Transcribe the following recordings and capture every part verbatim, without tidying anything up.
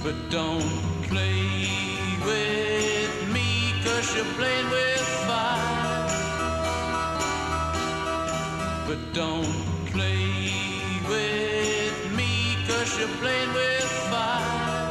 But don't play with me, 'cause you're playing with fire. But don't play with me, 'cause you're playing with fire.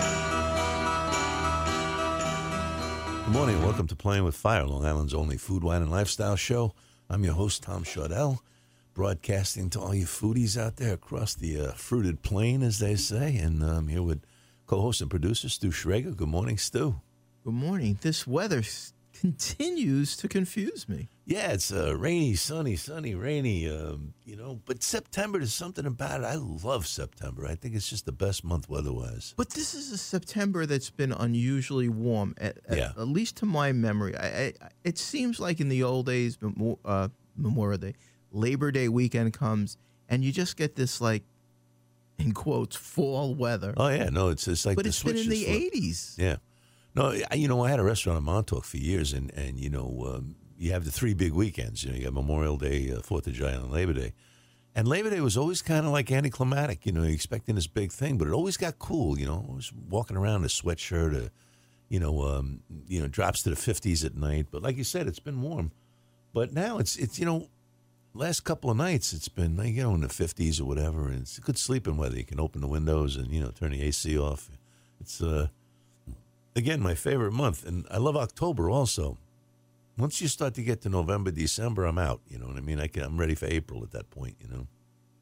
Good morning and welcome to Playing with Fire, Long Island's only food, wine, and lifestyle show. I'm your host, Tom Chaudel, broadcasting to all you foodies out there across the uh, fruited plain, as they say. And I'm here with co-host and producer Stu Schrager. Good morning, Stu. Good morning. This weather s- continues to confuse me. Yeah, it's uh, rainy, sunny, sunny, rainy, um, you know. But September, there's something about it. I love September. I think it's just the best month weather-wise. But this is a September that's been unusually warm, at, at, Yeah. at least to my memory. I, I, it seems like in the old days, Memo- uh, Memorial Day, Labor Day weekend comes, and you just get this, like, in quotes, fall weather. Oh, yeah, no, it's, it's like but the it's been in switch the is flipped. eighties. Yeah. No, I, you know, I had a restaurant in Montauk for years, and, and you know, um, you have the three big weekends. You know, you got Memorial Day, uh, Fourth of July, and Labor Day. And Labor Day was always kind of like anticlimactic. You know, you're expecting this big thing, but it always got cool. You know, always walking around in a sweatshirt, uh, you know, um, you know, drops to the fifties at night. But like you said, it's been warm. But now it's, it's you know, last couple of nights it's been, like, you know, in the fifties or whatever. And it's good sleeping weather. You can open the windows and, you know, turn the A C off. It's, uh, again, my favorite month. And I love October also. Once you start to get to November, December, I'm out. You know what I mean? I can, I'm ready for April at that point, you know.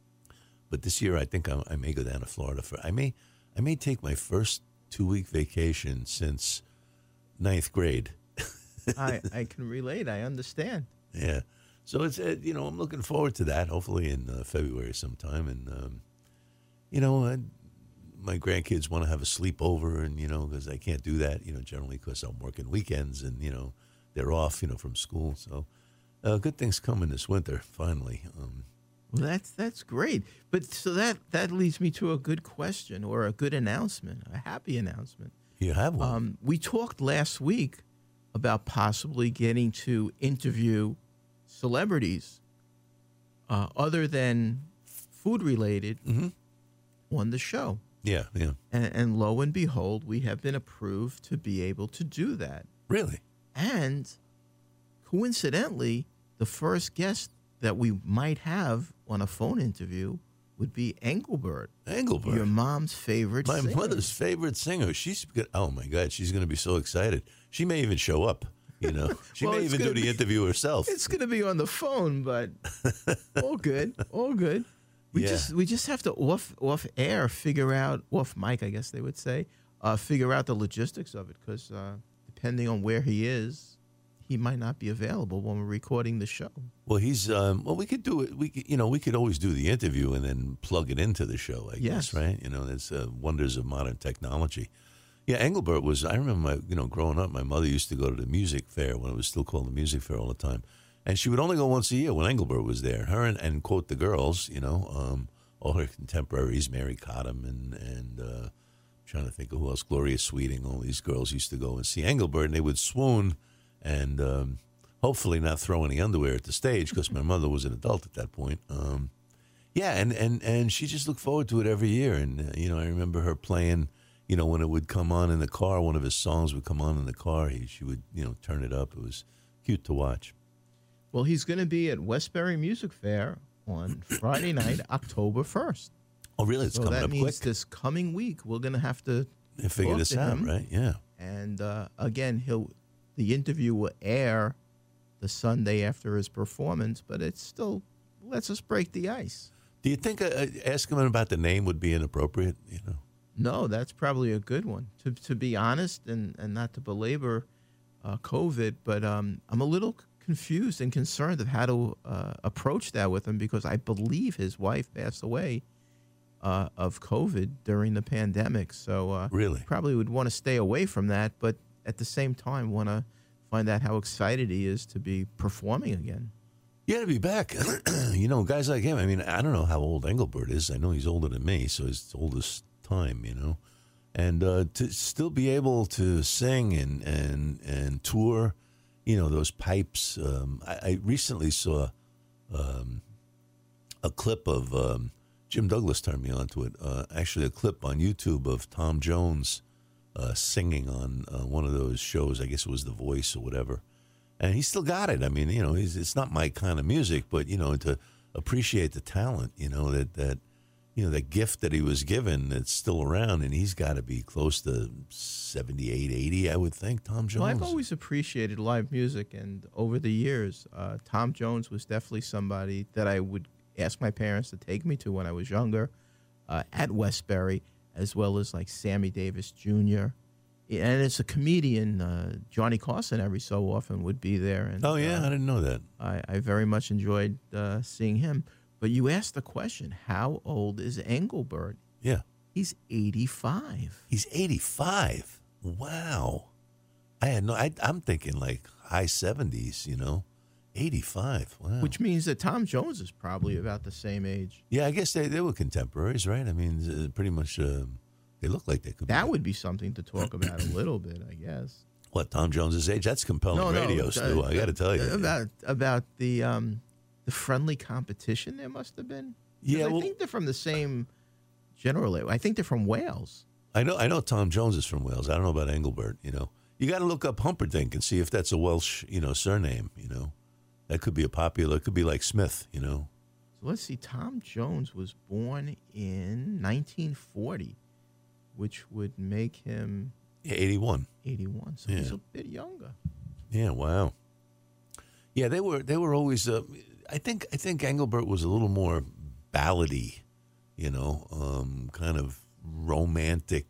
But this year, I think I, I may go down to Florida. for I may I may take my first two-week vacation since ninth grade. I, I can relate. I understand. Yeah. So, it's uh, you know, I'm looking forward to that, hopefully in uh, February sometime. And, um, you know, I, my grandkids want to have a sleepover, and, you know, because I can't do that, you know, generally because I'm working weekends and, you know, they're off, you know, from school. So uh, good things coming this winter, finally. Um, Well, that's that's great. But so that, that leads me to a good question or a good announcement, a happy announcement. you have one. Um, we talked last week about possibly getting to interview celebrities uh, other than food related mm-hmm. on the show. Yeah, yeah. And, and lo and behold, we have been approved to be able to do that. Really? And coincidentally, the first guest that we might have on a phone interview would be Engelbert, Engelbert. your mom's favorite My singer. mother's favorite singer. She's good. Oh, my God. She's going to be so excited. She may even show up, you know. She Well, may it's even do gonna the be- interview herself. It's going to be on the phone, but all good, all good. We Yeah. just we just have to off off air figure out off mic, I guess they would say, uh, figure out the logistics of it because uh, depending on where he is, he might not be available when we're recording the show. Well, he's, um, well, we could do it. We could, you know, we could always do the interview and then plug it into the show, I Yes. guess, right? You know, that's uh, wonders of modern technology. Yeah, Engelbert was, I remember, my, you know, growing up, my mother used to go to the music fair when it was still called the music fair all the time. And she would only go once a year when Engelbert was there. Her and, and quote, the girls, you know, um, all her contemporaries, Mary Cottam and, and uh, I'm trying to think of who else, Gloria Sweeting, all these girls used to go and see Engelbert, and they would swoon and um, hopefully not throw any underwear at the stage because my mother was an adult at that point. Um, yeah, and, and, and she just looked forward to it every year. And, uh, you know, I remember her playing, you know, when it would come on in the car, one of his songs would come on in the car, he, she would, you know, turn it up. It was cute to watch. Well, he's going to be at Westbury Music Fair on Friday night, October first. Oh, really? It's So coming that up means quick. this coming week we're going to have to They figure talk this to out, him. right? Yeah. And uh, again, he'll the interview will air the Sunday after his performance, but it still lets us break the ice. Do you think uh, asking him about the name would be inappropriate? You know. No, that's probably a good one. To to be honest, and, and not to belabor uh, COVID, but um, I'm a little confused and concerned of how to uh, approach that with him because I believe his wife passed away uh, of COVID during the pandemic. So uh, Really? probably would want to stay away from that, but at the same time want to find out how excited he is to be performing again. Yeah, to be back. You know, guys like him. I mean, I don't know how old Engelbert is. I know he's older than me, so he's old as time, you know. And uh, to still be able to sing and, and, and tour, you know, those pipes. Um, I, I recently saw um, a clip of um, Jim Douglas turned me onto it. Uh, actually, a clip on YouTube of Tom Jones uh, singing on uh, one of those shows. I guess it was The Voice or whatever. And he still got it. I mean, you know, he's, it's not my kind of music, but, you know, to appreciate the talent, you know, that, that you know, the gift that he was given that's still around, and he's got to be close to seventy-eight, eighty, I would think, Tom Jones. Well, I've always appreciated live music, and over the years, uh, Tom Jones was definitely somebody that I would ask my parents to take me to when I was younger uh, at Westbury, as well as like Sammy Davis Junior And as a comedian, uh, Johnny Carson every so often would be there. And, Oh, yeah, uh, I didn't know that. I, I very much enjoyed uh, seeing him. But you asked the question, how old is Engelbert? Yeah. He's eighty-five. He's eighty-five. Wow. I had no, I, I'm thinking like high seventies, you know, eighty-five. Wow. Which means that Tom Jones is probably about the same age. Yeah, I guess they, they were contemporaries, right? I mean, uh, pretty much uh, they look like they could That be. would be something to talk about a little bit, I guess. What, Tom Jones's age? That's compelling radio, uh, Stu. I got to tell you. about about the um, the friendly competition there must have been. 'Cause Yeah, I well- think they're from the same general. I think they're from Wales. I know I know Tom Jones is from Wales. I don't know about Engelbert, you know. You got to look up Humperdinck and see if that's a Welsh, you know, surname, you know. That could be a popular, it could be like Smith, you know. So let's see. Tom Jones was born in nineteen forty, which would make him Yeah, eighty-one. eighty-one. So he's Yeah. a bit younger. Yeah, wow. Yeah, they were they were always uh, I think I think Engelbert was a little more ballady, you know, um, kind of romantically,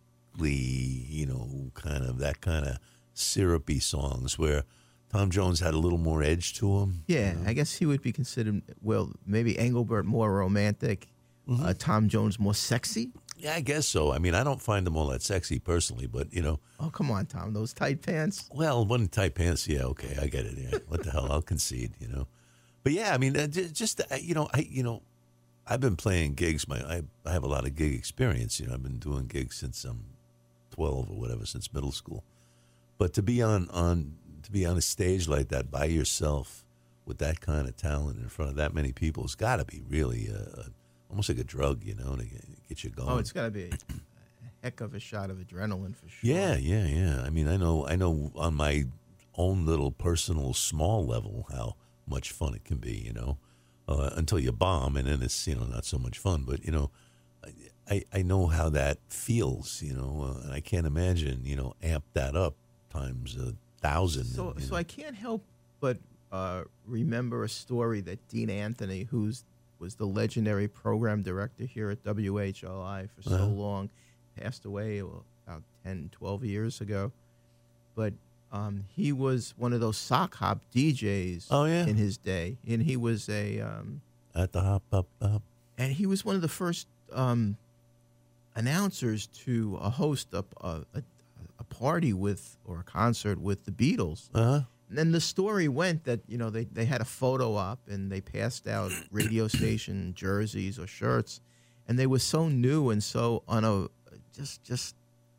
you know, kind of that kind of syrupy songs where Tom Jones had a little more edge to him. Yeah, I guess he would be considered, well, maybe Engelbert more romantic, Mm-hmm. uh, Tom Jones more sexy. Yeah, I guess so. I mean, I don't find them all that sexy personally, but, you know, Oh, come on, Tom. Those tight pants. well, one tight pants, yeah, okay, I get it. Yeah. What the hell? I'll concede, you know. But yeah, I mean, uh, j- just uh, you know, I you know, I've been playing gigs. My I, I have a lot of gig experience. You know, I've been doing gigs since I'm twelve or whatever, since middle school. But to be on on to be on a stage like that by yourself with that kind of talent in front of that many people has got to be really uh, almost like a drug, you know, to get, get you going. Oh, it's got to be a heck of a shot of adrenaline for sure. Yeah, yeah, yeah. I mean, I know, I know on my own little personal small level how much fun it can be, you know, uh, until you bomb, and then it's, you know, not so much fun. But, you know, I, I know how that feels, you know, uh, and I can't imagine, you know, amp that up times a thousand. So, and, you so know. I can't help but uh, remember a story that Dean Anthony, who's was the legendary program director here at W H L I for so Uh-huh. long, passed away well, about ten, twelve years ago. But um, he was one of those sock hop D Js Oh, yeah. in his day. And he was a um, At the hop up up. and he was one of the first um, announcers to uh, host a, a, a, a party with or a concert with the Beatles. Uh-huh. And then the story went that, you know, they, they had a photo op and they passed out radio station jerseys or shirts. And they were so new and so on a just just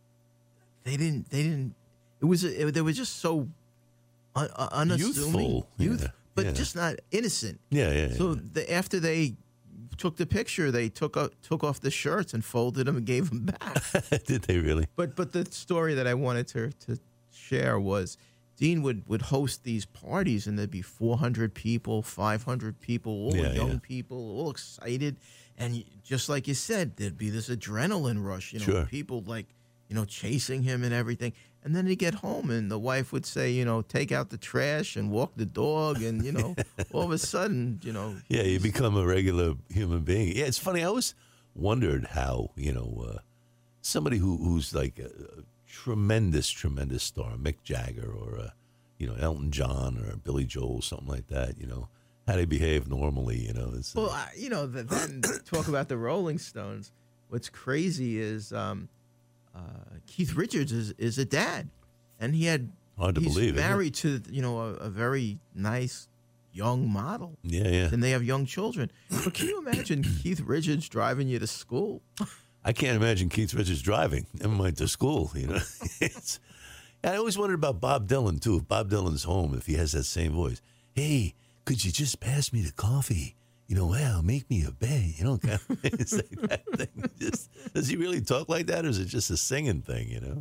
they didn't they didn't it was it, they were just so un, uh, unassuming, Youthful, youth, yeah, but yeah. just not innocent. Yeah, yeah, So yeah. the, after they took the picture, they took o- took off the shirts and folded them and gave them back. Did they really? But but the story that I wanted to to share was Dean would, would host these parties and there'd be four hundred people, five hundred people, all Yeah, young yeah. people, all excited. And y- just like you said, there'd be this adrenaline rush, you know, Sure. people like, you know, chasing him and everything. And then he'd get home and the wife would say, you know, take out the trash and walk the dog. And, you know, all of a sudden, you know, Yeah, you become a regular human being. Yeah, it's funny. I always wondered how, you know, uh, somebody who, who's like a, a tremendous, tremendous star, Mick Jagger or, uh, you know, Elton John or Billy Joel, something like that, you know, how they behave normally, you know. It's, uh, Well, I, you know, the, then talk about the Rolling Stones. What's crazy is um, uh, Keith Richards is, is a dad, and he had Hard to he's believe, isn't it? married to you know a, a very nice young model, yeah, yeah. and they have young children. But can you imagine Keith Richards driving you to school? I can't imagine Keith Richards driving, never mind to school, you know. it's, I always wondered about Bob Dylan, too. If Bob Dylan's home, if he has that same voice. Hey, could you just pass me the coffee? You know, well, make me a bay. You know, kind of, it's like that thing. Just, does he really talk like that, or is it just a singing thing, you know?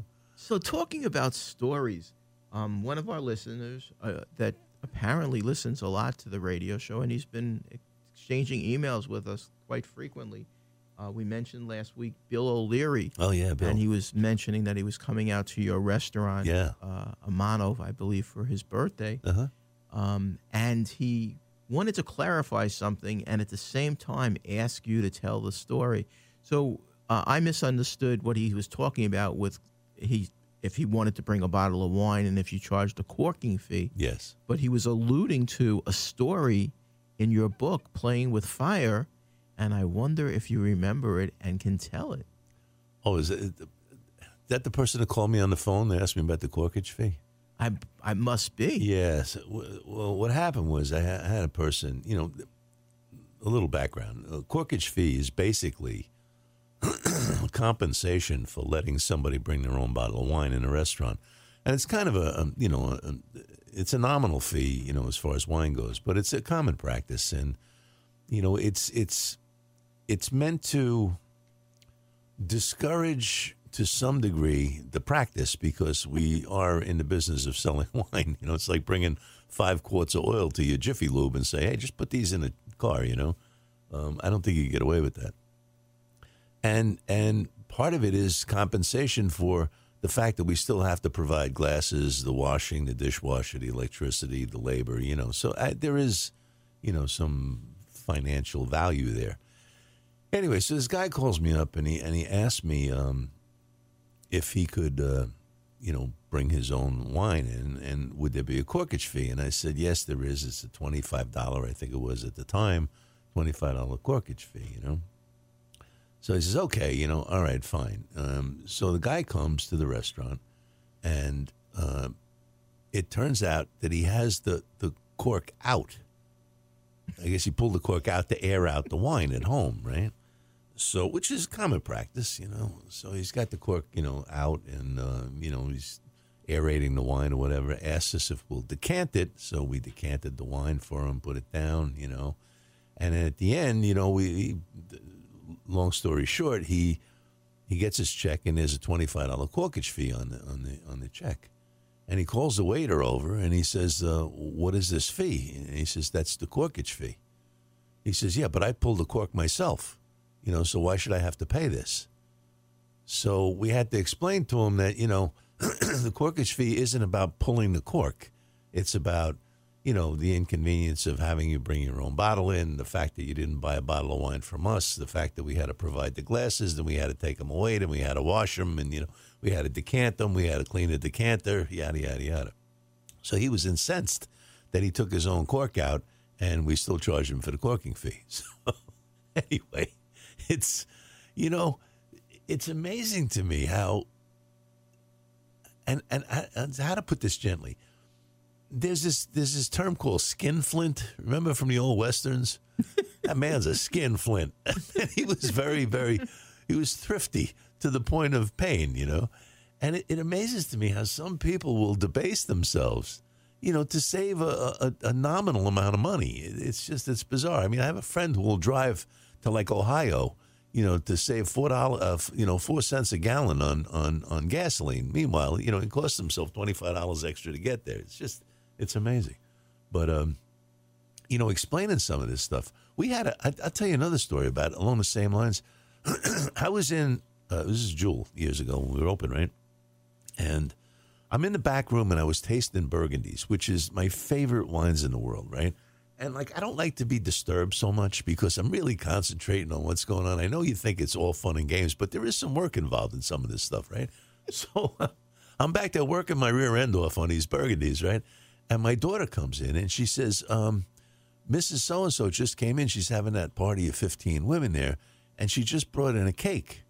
So talking about stories, um, one of our listeners uh, that apparently listens a lot to the radio show, and he's been exchanging emails with us quite frequently. Uh, we mentioned last week Bill O'Leary. Oh, yeah, Bill. And he was mentioning that he was coming out to your restaurant, Yeah. uh, Amanov, I believe, for his birthday. Uh-huh. Um, and he wanted to clarify something and at the same time ask you to tell the story. So uh, I misunderstood what he was talking about with he if he wanted to bring a bottle of wine and if you charged a corking fee. Yes. But he was alluding to a story in your book, Playing with Fire, and I wonder if you remember it and can tell it. Oh, is it, that the person that called me on the phone? They asked me about the corkage fee? I I must be. Yes. Well, what happened was I had a person, you know, a little background. A corkage fee is basically compensation for letting somebody bring their own bottle of wine in a restaurant. And it's kind of a, a you know, a, it's a nominal fee, you know, as far as wine goes, but it's a common practice. And, you know, it's it's it's meant to discourage to some degree the practice because we are in the business of selling wine. You know, it's like bringing five quarts of oil to your Jiffy Lube and say, hey, just put these in a car, you know. Um, I don't think you can get away with that. And and part of it is compensation for the fact that we still have to provide glasses, the washing, the dishwasher, the electricity, the labor, you know. So I, there is, you know, some financial value there. Anyway, so this guy calls me up and he and he asked me um, if he could, uh, you know, bring his own wine in, and would there be a corkage fee? And I said, yes, there is. It's a twenty-five dollars, I think it was at the time, twenty-five dollars corkage fee, you know. So he says, okay, you know, all right, fine. Um, so the guy comes to the restaurant, and uh, it turns out that he has the, the cork out. I guess he pulled the cork out to air out the wine at home, right? So, which is common practice, you know. So he's got the cork, you know, out, and, uh, you know, he's aerating the wine or whatever. Asks us if we'll decant it. So we decanted the wine for him, put it down, you know. And then at the end, you know, we... long story short, he he gets his check and there's a twenty-five dollars corkage fee on the on the on the check, and he calls the waiter over and he says, uh, "What is this fee?" And he says, "That's the corkage fee." He says, "Yeah, but I pulled the cork myself, you know, so why should I have to pay this?" So we had to explain to him that, you know, the corkage fee isn't about pulling the cork; it's about, you know, the inconvenience of having you bring your own bottle in, the fact that you didn't buy a bottle of wine from us, the fact that we had to provide the glasses, then we had to take them away, then we had to wash them, and, you know, we had to decant them, we had to clean the decanter, yada, yada, yada. So he was incensed that he took his own cork out, and we still charged him for the corking fee. So anyway, it's, you know, it's amazing to me how, and, and, and how to put this gently, There's this there's this term called skinflint. Remember from the old westerns? That man's a skinflint. And he was very, very, he was thrifty to the point of pain, you know. And it, it amazes to me how some people will debase themselves, you know, to save a, a, a nominal amount of money. It, it's just, it's bizarre. I mean, I have a friend who will drive to like Ohio, you know, to save four dollars, uh, you know, four cents a gallon on, on, on gasoline. Meanwhile, you know, it costs himself twenty-five dollars extra to get there. It's just, it's amazing. But, um, you know, explaining some of this stuff, we had a, I, I'll tell you another story about it along the same lines. I was in, uh, this is Jewel years ago when we were open, right? And I'm in the back room and I was tasting Burgundies, which is my favorite wines in the world, right? And, like, I don't like to be disturbed so much because I'm really concentrating on what's going on. I know you think it's all fun and games, but there is some work involved in some of this stuff, right? So I'm back there working my rear end off on these Burgundies, right? And my daughter comes in and she says, um, Missus So-and-so just came in. She's having that party of fifteen women there, and she just brought in a cake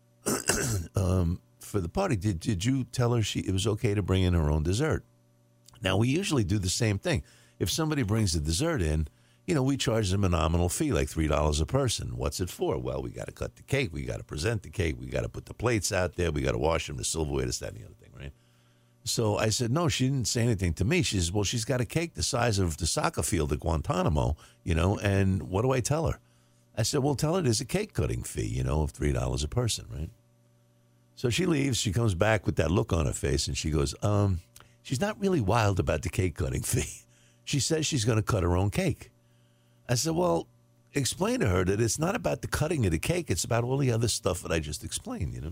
um, for the party. Did did you tell her she it was okay to bring in her own dessert? Now, we usually do the same thing. If somebody brings a dessert in, you know, we charge them a nominal fee, like three dollars a person. What's it for? Well, we got to cut the cake. We got to present the cake. We got to put the plates out there. We got to wash them, the silverware, this, that, and the other thing, right? So I said, no, she didn't say anything to me. She says, well, she's got a cake the size of the soccer field at Guantanamo, you know, and what do I tell her? I said, well, tell her there's a cake cutting fee, you know, of three dollars a person, right? So she leaves. She comes back with that look on her face, and she goes, um, she's not really wild about the cake cutting fee. She says she's going to cut her own cake. I said, well, explain to her that it's not about the cutting of the cake. It's about all the other stuff that I just explained, you know.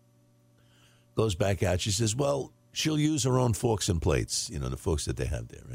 Goes back out. She says, well, she'll use her own forks and plates, you know, the forks that they have there,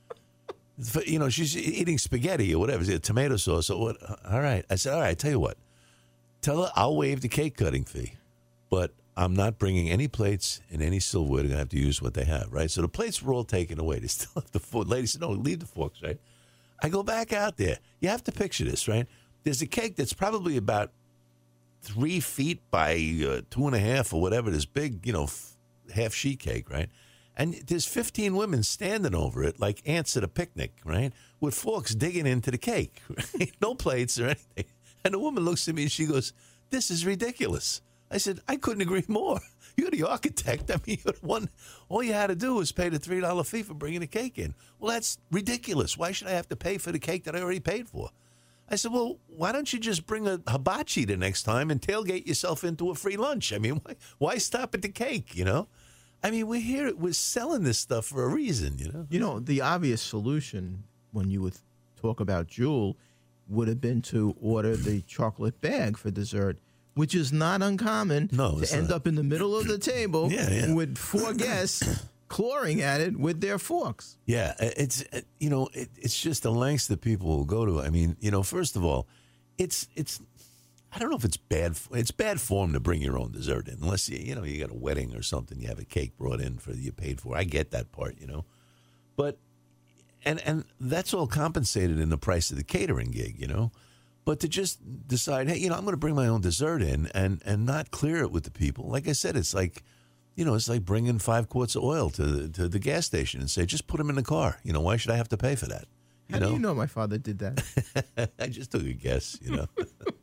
right? You know, she's eating spaghetti or whatever, tomato sauce or what. All right. I said, all right, tell you what. Tell her I'll waive the cake cutting fee, but I'm not bringing any plates and any silverware. They're going to have to use what they have, right? So the plates were all taken away. They still have the forks. Lady said, no, leave the forks, right? I go back out there. You have to picture this, right? There's a cake that's probably about three feet by uh, two and a half or whatever, this big, you know, f- half sheet cake, right? And there's fifteen women standing over it like ants at a picnic, right? With forks digging into the cake, right? No plates or anything. And the woman looks at me and she goes, this is ridiculous. I said, I couldn't agree more. You're the architect. I mean, you're the one. All you had to do was pay the three dollar fee for bringing the cake in. Well, that's ridiculous. Why should I have to pay for the cake that I already paid for? I said, well, why don't you just bring a hibachi the next time and tailgate yourself into a free lunch? I mean, why, why stop at the cake, you know? I mean, we're here, we're selling this stuff for a reason, you know? You know, the obvious solution when you would talk about Jewel would have been to order the chocolate bag for dessert, which is not uncommon No, to it's end not. up in the middle of the table Yeah, yeah. with four guests clawing at it with their forks. Yeah, it's, you know, it, it's just the lengths that people will go to. I mean, you know, first of all, it's, it's, I don't know if it's bad, it's bad form to bring your own dessert in, unless, you, you know, you got a wedding or something, you have a cake brought in for you paid for. I get that part, you know. But, and, and that's all compensated in the price of the catering gig, you know. But to just decide, hey, you know, I'm going to bring my own dessert in and, and not clear it with the people. Like I said, it's like, you know, it's like bringing five quarts of oil to the, to the gas station and say, just put them in the car. You know, why should I have to pay for that? You How know? do you know my father did that? I just took a guess, you know.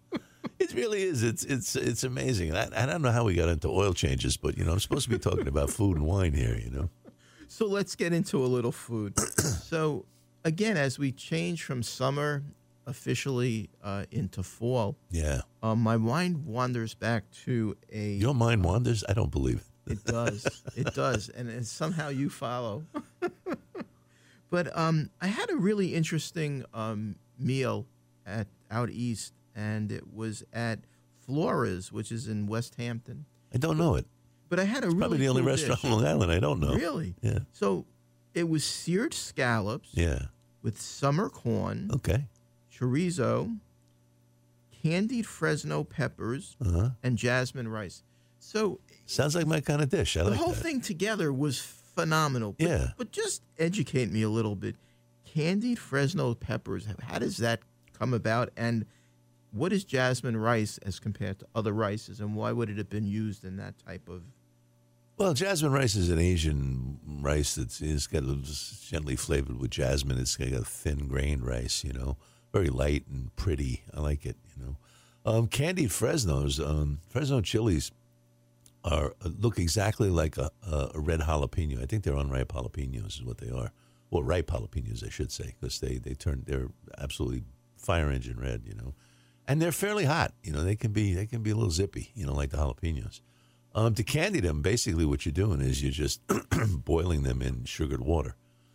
It really is. It's it's it's amazing. I, I don't know how we got into oil changes, but, you know, I'm supposed to be talking about food and wine here, you know. So let's get into a little food. So, again, as we change from summer officially uh, into fall, Yeah. um, my mind wanders back to a... Your mind wanders? I don't believe it. It does. It does. And, and somehow you follow. But um, I had a really interesting um, meal at out east, and it was at Flora's, which is in West Hampton. I don't know it. But I had a really Probably the only cool restaurant dish. on Long Island I don't know. Really? Yeah. So it was seared scallops Yeah. with summer corn, Okay. chorizo, candied Fresno peppers, Uh-huh. and jasmine rice. So Sounds like my kind of dish. I the like whole that. thing together was phenomenal. But, Yeah. But just educate me a little bit. Candied Fresno peppers, how does that come about? And what is jasmine rice as compared to other rices? And why would it have been used in that type of... Well, jasmine rice is an Asian rice that's it's got a, just gently flavored with jasmine. It's got a thin grained rice, you know, very light and pretty. I like it, you know. Um, candied Fresnos, um, Fresno chilies are look exactly like a, a red jalapeno. I think they're unripe jalapenos is what they are, or ripe jalapenos, I should say, because they they turn they're absolutely fire engine red, you know, and they're fairly hot. You know, they can be they can be a little zippy, you know, like the jalapenos. Um, to candy them, basically what you're doing is you're just boiling them in sugared water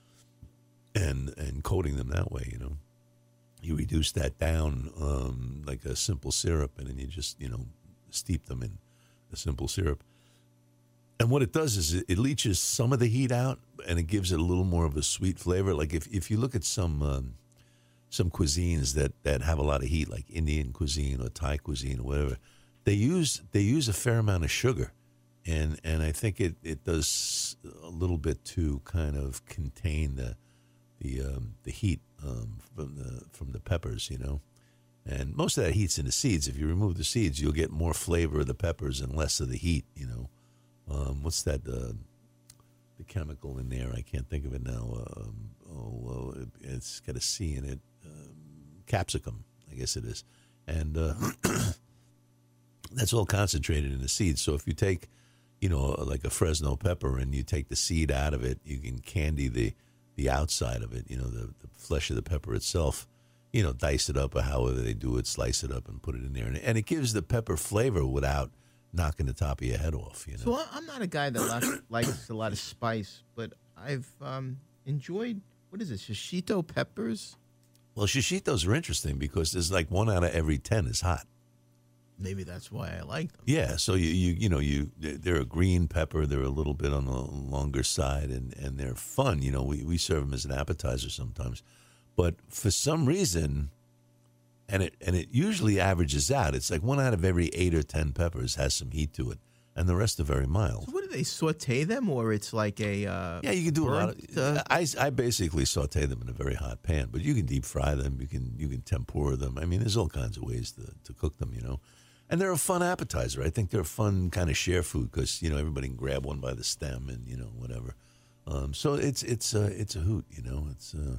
and and coating them that way, you know. You reduce that down um, like a simple syrup, and then you just, you know, steep them in a simple syrup. And what it does is it, it leaches some of the heat out, and it gives it a little more of a sweet flavor. Like if, if you look at some um, some cuisines that, that have a lot of heat, like Indian cuisine or Thai cuisine or whatever, they use they use a fair amount of sugar, and and I think it, it does a little bit to kind of contain the the um, the heat um, from the from the peppers, you know. And most of that heat's in the seeds. If you remove the seeds, you'll get more flavor of the peppers and less of the heat, you know. Um, what's that? Uh, the chemical in there? I can't think of it now. Um, oh, uh, it's got a C in it. Um, capsicum, I guess it is. And uh, that's all concentrated in the seeds. So if you take, you know, like a Fresno pepper and you take the seed out of it, you can candy the, the outside of it, you know, the, the flesh of the pepper itself. You know, dice it up or however they do it, slice it up and put it in there. And, and it gives the pepper flavor without knocking the top of your head off. You know. So I- I'm not a guy that likes, likes a lot of spice, but I've um, enjoyed, what is it, shishito peppers? Well, shishitos are interesting because there's like one out of every ten is hot. Maybe that's why I like them. Yeah, so you you you know you they're a green pepper. They're a little bit on the longer side, and, and they're fun. You know, we, we serve them as an appetizer sometimes, but for some reason, and it and it usually averages out. It's like one out of every eight or ten peppers has some heat to it, and the rest are very mild. So what do they saute them, or it's like a uh, Yeah, you can do a lot of. burnt, uh, I, I basically saute them in a very hot pan, but you can deep fry them. You can you can tempura them. I mean, there's all kinds of ways to, to cook them. You know. And they're a fun appetizer. I think they're a fun kind of share food because you know everybody can grab one by the stem and you know whatever. Um, so it's it's uh, it's a hoot. You know, it's. Uh,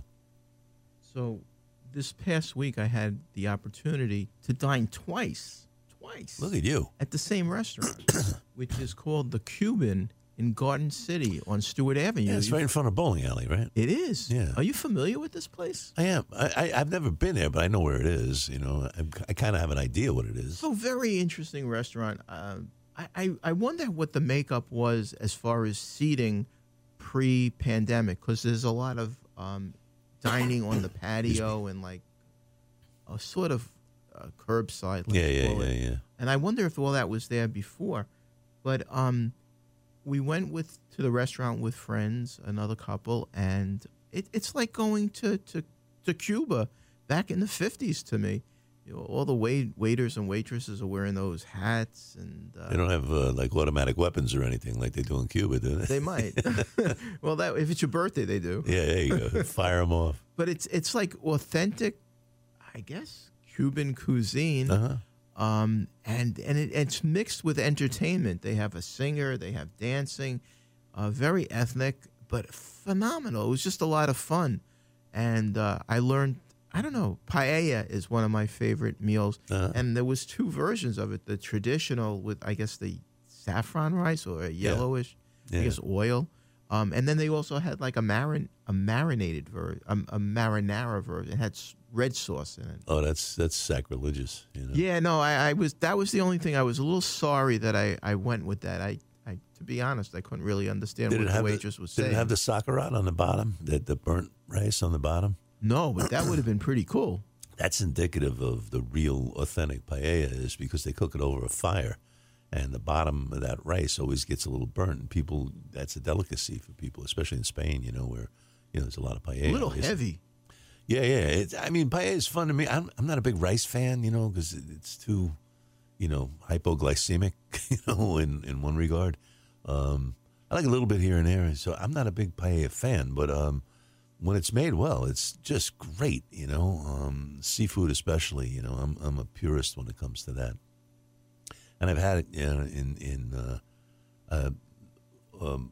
So this past week, I had the opportunity to dine twice, twice look at you. at the same restaurant, which is called the Cuban in Garden City on Stewart Avenue. Yeah, it's You- right in front of bowling alley, right? It is. Yeah. Are you familiar with this place? I am. I, I I've never been there, but I know where it is. You know, I, I kind of have an idea what it is. So very interesting restaurant. Uh, I, I I wonder what the makeup was as far as seating pre-pandemic, because there's a lot of um, dining on the patio and like a sort of uh, curbside. Let's Yeah, yeah, call yeah, it. yeah. And I wonder if all that was there before. But um, we went with to the restaurant with friends, another couple, and it, it's like going to, to, to Cuba back in the fifties to me. You know, all the wait, waiters and waitresses are wearing those hats, and uh, They don't have uh, like automatic weapons or anything like they do in Cuba, do they? they might. Well, that if it's your birthday, they do. Yeah, there you go. Fire them off. But it's it's like authentic, I guess, Cuban cuisine. Uh huh. Um, and and it, it's mixed with entertainment. They have a singer, they have dancing, uh, very ethnic, but phenomenal. It was just a lot of fun, and uh, I learned. I don't know. Paella is one of my favorite meals, Uh-huh. and there was two versions of it: the traditional with, I guess, the saffron rice or a yellowish, Yeah. I guess, oil. Um, and then they also had like a marin a marinated version, a, a marinara version. It had s- red sauce in it. Oh, that's that's sacrilegious. You know. Yeah, no, I, I was. That was the only thing. I was a little sorry that I, I went with that. I, I, to be honest, I couldn't really understand Did what it the have waitress the, was Did saying. it have the sauerkraut on the bottom? The, the burnt rice on the bottom? No, but that would have been pretty cool. That's indicative of the real authentic paella is because they cook it over a fire, and the bottom of that rice always gets a little burnt. And people, that's a delicacy for people, especially in Spain. You know where you know there's a lot of paella. A little It's- heavy. Yeah, yeah. It's, I mean, paella is fun to me. I'm, I'm not a big rice fan, you know, because it's too, you know, hypoglycemic, you know, in, in one regard. Um, I like a little bit here and there, so I'm not a big paella fan. But um, when it's made well, it's just great, you know. Um, seafood, especially, you know, I'm I'm a purist when it comes to that. And I've had it, you know, in in uh, uh, um,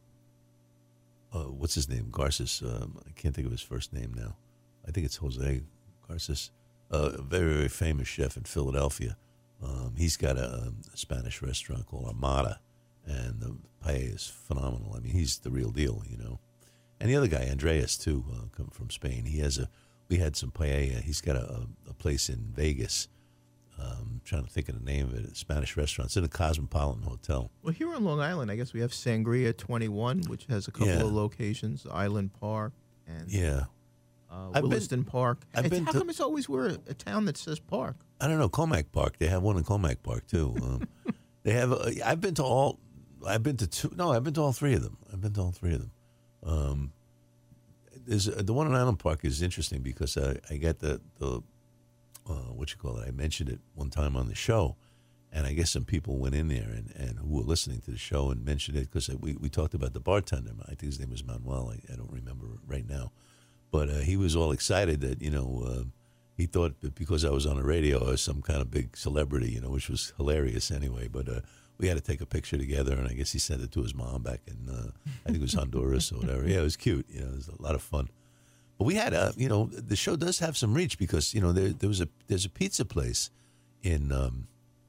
uh, what's his name, Garces. Um, I can't think of his first name now. I think it's Jose Garces, uh, a very, very famous chef in Philadelphia. Um, he's got a, a Spanish restaurant called Armada, and the paella is phenomenal. I mean, he's the real deal, you know. And the other guy, Andreas, too, uh, come from Spain. He has a. We had some paella. He's got a, a place in Vegas. Um, trying to think of the name of it. A Spanish restaurant. It's in a Cosmopolitan Hotel. Well, here on Long Island, I guess we have Sangria twenty-one, which has a couple Yeah. of locations, Island Park and Yeah. uh, I've been- Williston Park. I've It's- been how to- come it's always we're a town that says Park? I don't know, Comac Park. They have one in Comac Park too. Um, they have. Uh, I've been to all. I've been to two. No, I've been to all three of them. I've been to all three of them. Um, there's the one in Island Park is interesting because I, I got the the uh, what you call it. I mentioned it one time on the show, and I guess some people went in there and, and who were listening to the show and mentioned it because we we talked about the bartender. I think his name was Manuel. I, I don't remember right now, but uh, he was all excited that you know. Uh, He thought that because I was on the radio, I was some kind of big celebrity, you know, which was hilarious anyway. But uh, we had to take a picture together, and I guess he sent it to his mom back in, uh, I think it was Honduras or whatever. Yeah, it was cute. You know, it was a lot of fun. But we had a, you know, the show does have some reach because you know there there was a there's a pizza place in um,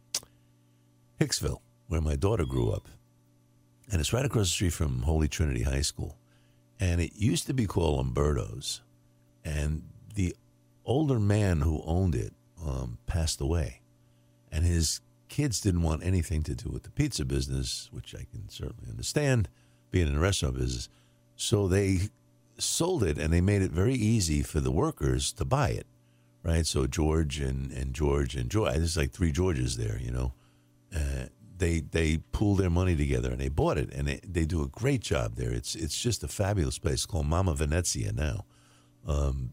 Hicksville where my daughter grew up, and it's right across the street from Holy Trinity High School, and it used to be called Umberto's, and the older man who owned it um, passed away, and his kids didn't want anything to do with the pizza business, which I can certainly understand, being in the restaurant business. So they sold it, and they made it very easy for the workers to buy it, right? So George and, and George and George, there's like three Georges there, you know. Uh, they they pooled their money together, and they bought it, and they, they do a great job there. It's it's just a fabulous place. It's called Mama Venezia now. Um,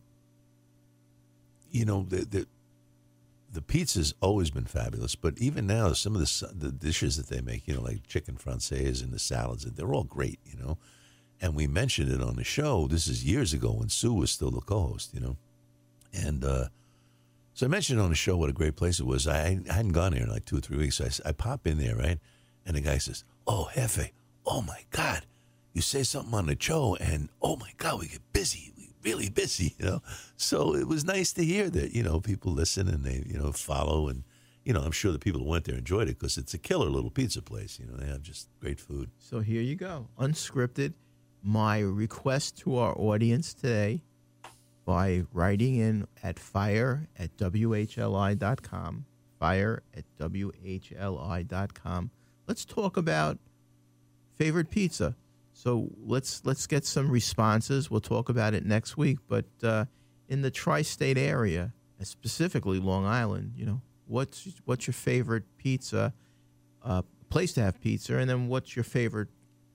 you know, the, the the pizza's always been fabulous, but even now, some of the the dishes that they make, you know, like chicken française and the salads, they're all great, you know. And we mentioned it on the show. This is years ago when Sue was still the co-host, you know. And uh, so I mentioned on the show what a great place it was. I, I hadn't gone there in like two or three weeks. So I, I pop in there, right? And the guy says, "Oh, Jefe, oh, my God. You say something on the show, and, oh, my God, we get busy. We really busy, you know." So it was nice to hear that, you know, people listen and they, you know, follow. And, you know, I'm sure the people who went there enjoyed it because it's a killer little pizza place. You know, they have just great food. So here you go. Unscripted. My request to our audience today by writing in at fire at W H L I dot com, fire at W H L I dot com. Let's talk about favorite pizza. So let's let's get some responses. We'll talk about it next week. But uh, in the tri-state area, specifically Long Island, you know, what's what's your favorite pizza uh, place to have pizza, and then what's your favorite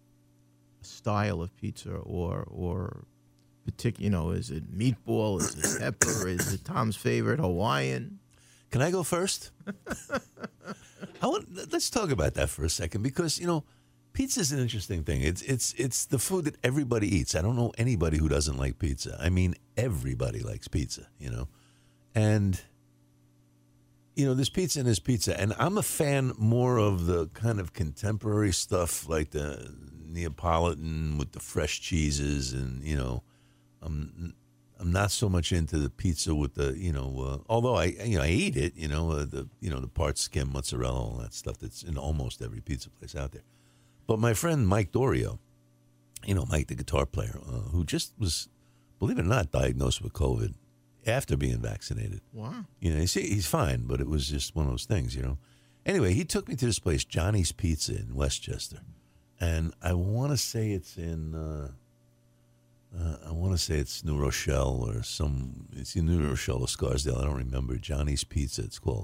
style of pizza, or or particular, you know, is it meatball, is it pepper, is it Tom's favorite Hawaiian? Can I go first? I want, let's talk about that for a second, because, you know, pizza is an interesting thing. It's it's it's the food that everybody eats. I don't know anybody who doesn't like pizza. I mean, everybody likes pizza, you know. And, you know, there's pizza and there's pizza. And I'm a fan more of the kind of contemporary stuff, like the Neapolitan with the fresh cheeses, and, you know, I'm I'm not so much into the pizza with the, you know, uh, although I you know I eat it, you know, uh, the you know the part skim mozzarella, all that stuff that's in almost every pizza place out there. But my friend Mike Dorio, you know, Mike the guitar player, uh, who just was, believe it or not, diagnosed with COVID after being vaccinated. Wow. You know, he's, he's fine, but it was just one of those things, you know. Anyway, he took me to this place, Johnny's Pizza in Westchester. And I want to say it's in, uh, uh, I want to say it's New Rochelle or some, it's in New Rochelle or Scarsdale. I don't remember. Johnny's Pizza, it's called.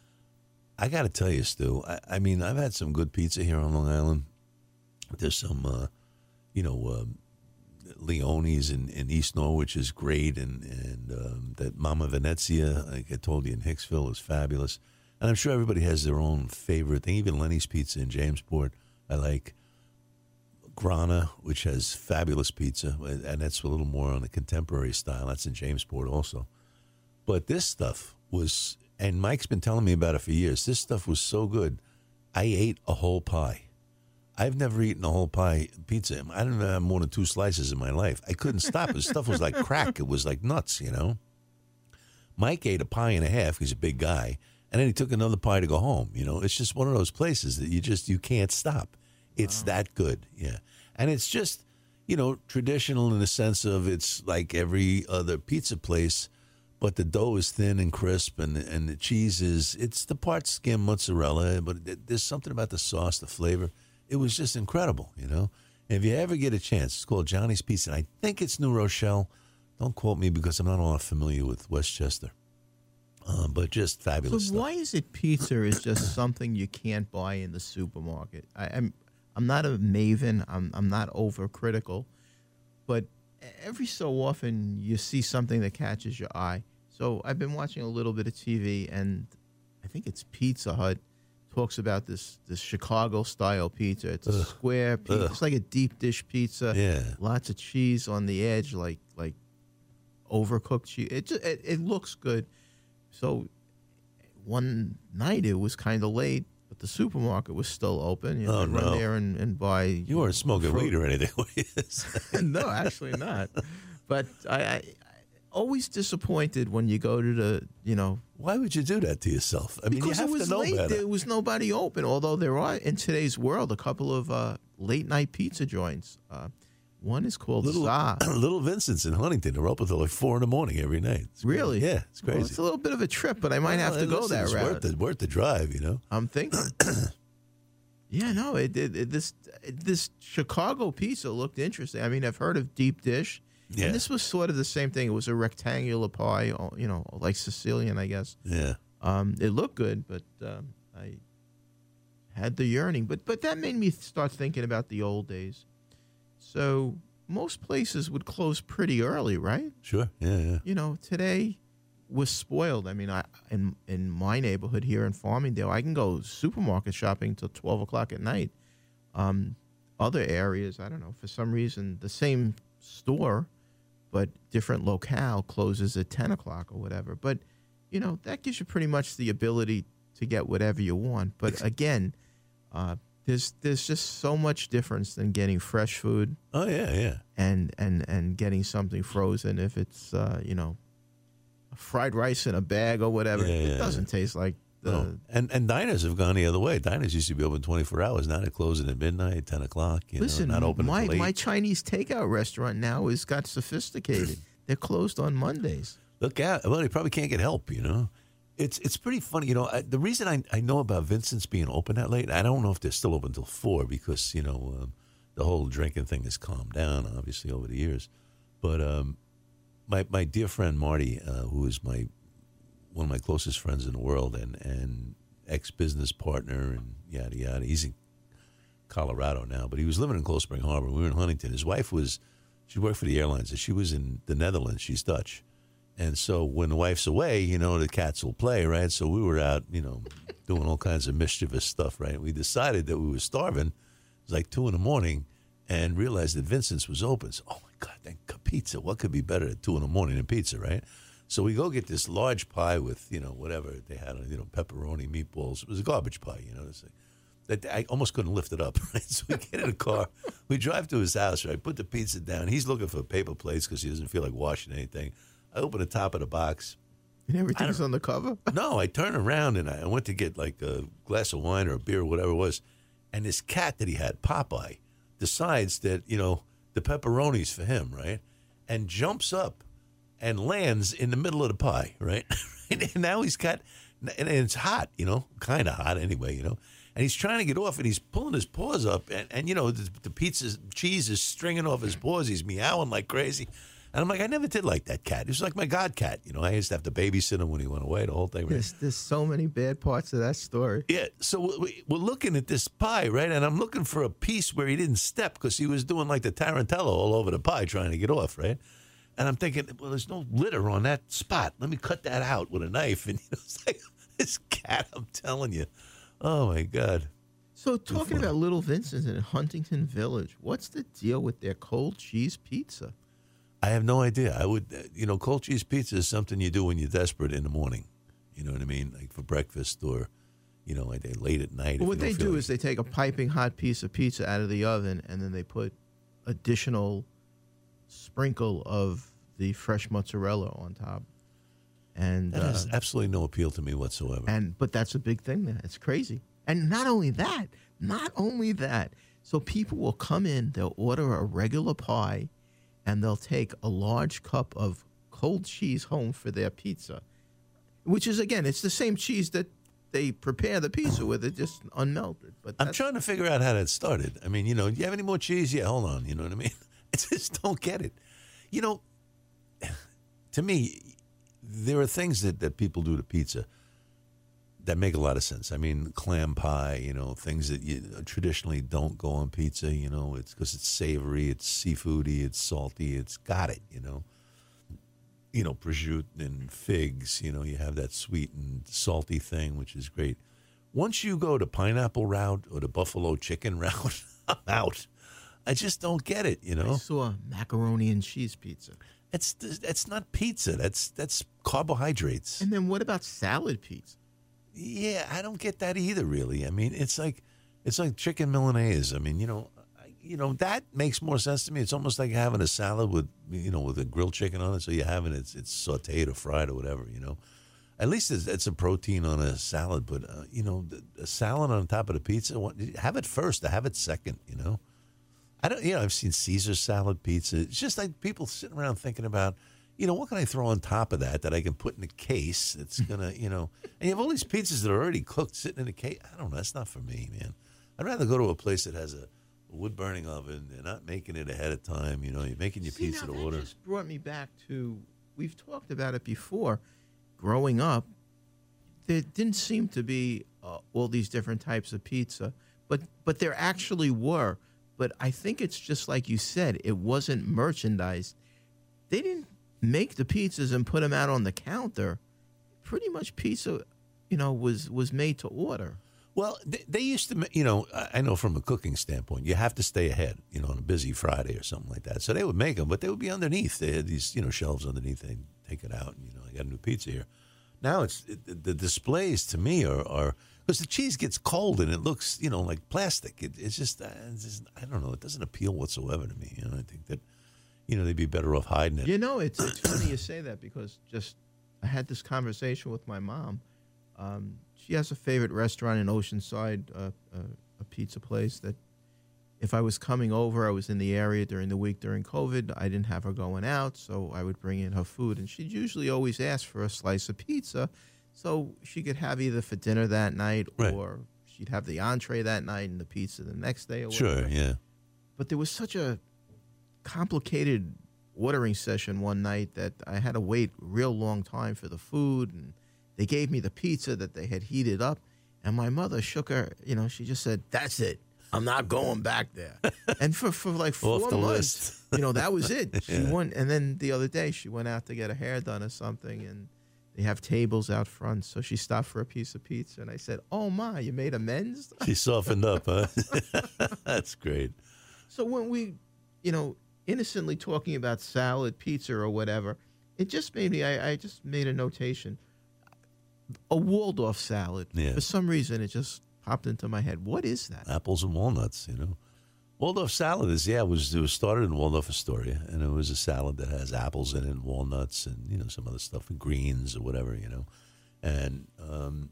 I got to tell you, Stu, I, I mean, I've had some good pizza here on Long Island. There's some, uh, you know, uh, Leone's in, in East Norwich is great. And, and um, that Mama Venezia, like I told you, in Hicksville is fabulous. And I'm sure everybody has their own favorite thing. Even Lenny's Pizza in Jamesport, I like. Grana, which has fabulous pizza, and that's a little more on the contemporary style. That's in Jamesport also. But this stuff was, and Mike's been telling me about it for years, this stuff was so good, I ate a whole pie. I've never eaten a whole pie pizza. I didn't have more than two slices in my life. I couldn't stop. This stuff was like crack. It was like nuts, you know. Mike ate a pie and a half. He's a big guy. And then he took another pie to go home. You know, it's just one of those places that you just, you can't stop. It's wow. that good, yeah. And it's just, you know, traditional in the sense of it's like every other pizza place, but the dough is thin and crisp, and and the cheese is, it's the part skim mozzarella, but there's something about the sauce, the flavor. It was just incredible, you know. And if you ever get a chance, it's called Johnny's Pizza. And I think it's New Rochelle. Don't quote me because I'm not all familiar with Westchester. Uh, but just fabulous so stuff. Why is it pizza is just something you can't buy in the supermarket? I, I'm I'm not a maven. I'm I'm not overcritical, but every so often you see something that catches your eye. So I've been watching a little bit of T V, and I think it's Pizza Hut talks about this this Chicago style pizza. It's a Ugh. square pizza. Ugh. It's like a deep dish pizza. Yeah, lots of cheese on the edge, like like overcooked cheese. It just, it, it looks good. So one night it was kind of late, but the supermarket was still open. You oh, could no. run there and, and buy. You weren't smoking fruit. Weed or anything, were you? No, actually not. But I, I, I always disappointed when you go to the, you know. Why would you do that to yourself? I mean, because you have it was to know late. better. There was nobody open, although there are, in today's world, a couple of uh, late-night pizza joints. Uh, One is called Little, Za. Little Vincent's in Huntington. They're open until like four in the morning every night. It's crazy. Really? Yeah, it's crazy. Well, it's a little bit of a trip, but I might Well, have to go listen, that it's route. Worth the, worth the drive, you know. I'm thinking. Yeah, no, it, it, it this it, this Chicago pizza looked interesting. I mean, I've heard of deep dish, Yeah. and this was sort of the same thing. It was a rectangular pie, you know, like Sicilian, I guess. Yeah. Um, it looked good, but um, I had the yearning. But but that made me start thinking about the old days. So most places would close pretty early, right? Sure. Yeah, yeah. You know, today was spoiled. I mean, I in in my neighborhood here in Farmingdale, I can go supermarket shopping till twelve o'clock at night. Um, other areas, I don't know, for some reason, the same store, but different locale closes at ten o'clock or whatever. But you know, that gives you pretty much the ability to get whatever you want. But again, uh, there's there's just so much difference than getting fresh food Oh, yeah, yeah. and and and getting something frozen. If it's uh, you know, fried rice in a bag or whatever, Yeah, it yeah, doesn't taste like the. No. And and diners have gone the other way. Diners used to be open twenty-four hours. Now they're closing at midnight, ten o'clock. You Listen, know, not open my until eight. my Chinese takeout restaurant now has got sophisticated. They're closed on Mondays. Look out. Well, they probably can't get help, you know. It's it's pretty funny. You know, I, the reason I, I know about Vincent's being open that late, I don't know if they're still open until four because, you know, um, the whole drinking thing has calmed down, obviously, over the years. But um, my my dear friend Marty, uh, who is my one of my closest friends in the world and, and ex-business partner and yada, yada. He's in Colorado now, but he was living in Cold Spring Harbor. We were in Huntington. His wife was, she worked for the airlines, and she was in the Netherlands. She's Dutch. And so when the wife's away, you know, the cats will play, right? So we were out, you know, doing all kinds of mischievous stuff, right? We decided that we were starving. It was like two in the morning and realized that Vincent's was open. So, oh, my God, thank God, pizza. What could be better at two in the morning than pizza, right? So we go get this large pie with, you know, whatever they had, you know, pepperoni, meatballs. It was a garbage pie, you know. It's like, that I almost couldn't lift it up, right? So we get in a car. We drive to his house, right? Put the pizza down. He's looking for paper plates because he doesn't feel like washing anything. I open the top of the box. And everything's on the cover? No, I turn around and I went to get like a glass of wine or a beer or whatever it was. And this cat that he had, Popeye, decides that, you know, the pepperoni's for him, right? And jumps up and lands in the middle of the pie, right? And now he's got, and it's hot, you know, kind of hot anyway, you know. And he's trying to get off, and he's pulling his paws up, and, and you know, the, the pizza cheese is stringing off his paws. He's meowing like crazy. And I'm like, I never did like that cat. He was like my god cat. You know, I used to have to babysit him when he went away, the whole thing. Right? There's, there's so many bad parts of that story. Yeah, so we, we're looking at this pie, right? And I'm looking for a piece where he didn't step because he was doing like the tarantella all over the pie trying to get off, right? And I'm thinking, well, there's no litter on that spot. Let me cut that out with a knife. And you know, it's like, this cat, I'm telling you. Oh, my God. So talking about Little Vincent's in Huntington Village, what's the deal with their cold cheese pizza? I have no idea. I would, uh, you know, cold cheese pizza is something you do when you're desperate in the morning. You know what I mean? Like for breakfast or, you know, like late at night. Well, if what you they don't feel do like- is they take a piping hot piece of pizza out of the oven, and then they put additional sprinkle of the fresh mozzarella on top. And That uh, has absolutely no appeal to me whatsoever. and but that's a big thing there. It's crazy. And not only that, not only that. So people will come in, they'll order a regular pie, and they'll take a large cup of cold cheese home for their pizza, which is, again, it's the same cheese that they prepare the pizza with. It just unmelted. But I'm that's- trying to figure out how that started. I mean, you know, do you have any more cheese? Yeah, hold on. You know what I mean? I just don't get it. You know, to me, there are things that, that people do to pizza that make a lot of sense. I mean, clam pie, you know, things that you traditionally don't go on pizza, you know, it's because it's savory, it's seafoody, it's salty, it's got it, you know. You know, prosciutto and figs, you know, you have that sweet and salty thing, which is great. Once you go to pineapple route or the buffalo chicken route, I'm out. I just don't get it, you I know. saw macaroni and cheese pizza. It's that's not pizza. That's that's carbohydrates. And then what about salad pizza? Yeah, I don't get that either. Really, I mean, it's like it's like chicken Milanese. I mean, you know, I, you know that makes more sense to me. It's almost like having a salad with you know with a grilled chicken on it. So you're having it, it's it's sautéed or fried or whatever. You know, at least it's, it's a protein on a salad. But uh, you know, the, a salad on top of the pizza, what, have it first. Have it second. You know, I don't, you know, I've seen Caesar salad pizza. It's just like people sitting around thinking about, you know, what can I throw on top of that that I can put in a case that's going to, you know, and you have all these pizzas that are already cooked sitting in a case. I don't know. That's not for me, man. I'd rather go to a place that has a wood-burning oven. They're not making it ahead of time. You know, you're making your See, pizza now to that order. just brought me back to, we've talked about it before. Growing up, there didn't seem to be uh, all these different types of pizza, but but there actually were. But I think it's just like you said, it wasn't merchandised. They didn't make the pizzas and put them out on the counter. Pretty much pizza, you know, was was made to order. Well, they, they used to, ma- you know, I I know from a cooking standpoint, you have to stay ahead, you know, on a busy Friday or something like that. So they would make them, but they would be underneath. They had these, you know, shelves underneath. They'd take it out and, you know, I got a new pizza here. Now it's, it, the displays to me are, are, because the cheese gets cold and it looks, you know, like plastic. It, it's, just, uh, it's just, I don't know, it doesn't appeal whatsoever to me. You know, I think that, you know, they'd be better off hiding it. You know, it's it's funny you say that because just I had this conversation with my mom. Um, she has a favorite restaurant in Oceanside, uh, uh, a pizza place that if I was coming over, I was in the area during the week during COVID, I didn't have her going out, so I would bring in her food. And she'd usually always ask for a slice of pizza so she could have either for dinner that night Right. or she'd have the entree that night and the pizza the next day or Sure, whatever. yeah. But there was such a complicated ordering session one night that I had to wait a real long time for the food, and they gave me the pizza that they had heated up, and my mother shook her, you know, she just said, "That's it. I'm not going back there." And for, for like four Off the months, list. you know, that was it. She Yeah. went, and then the other day she went out to get her hair done or something, and they have tables out front, so she stopped for a piece of pizza, and I said, "Oh my, you made amends?" She softened up, huh? That's great. So when we, you know, innocently talking about salad, pizza, or whatever, it just made me, I, I just made a notation. A Waldorf salad. Yeah. For some reason, it just popped into my head. What is that? Apples and walnuts, you know. Waldorf salad is, yeah, it was, it was started in Waldorf Astoria, and it was a salad that has apples in it, and walnuts, and, you know, some other stuff, and greens or whatever, you know. And um,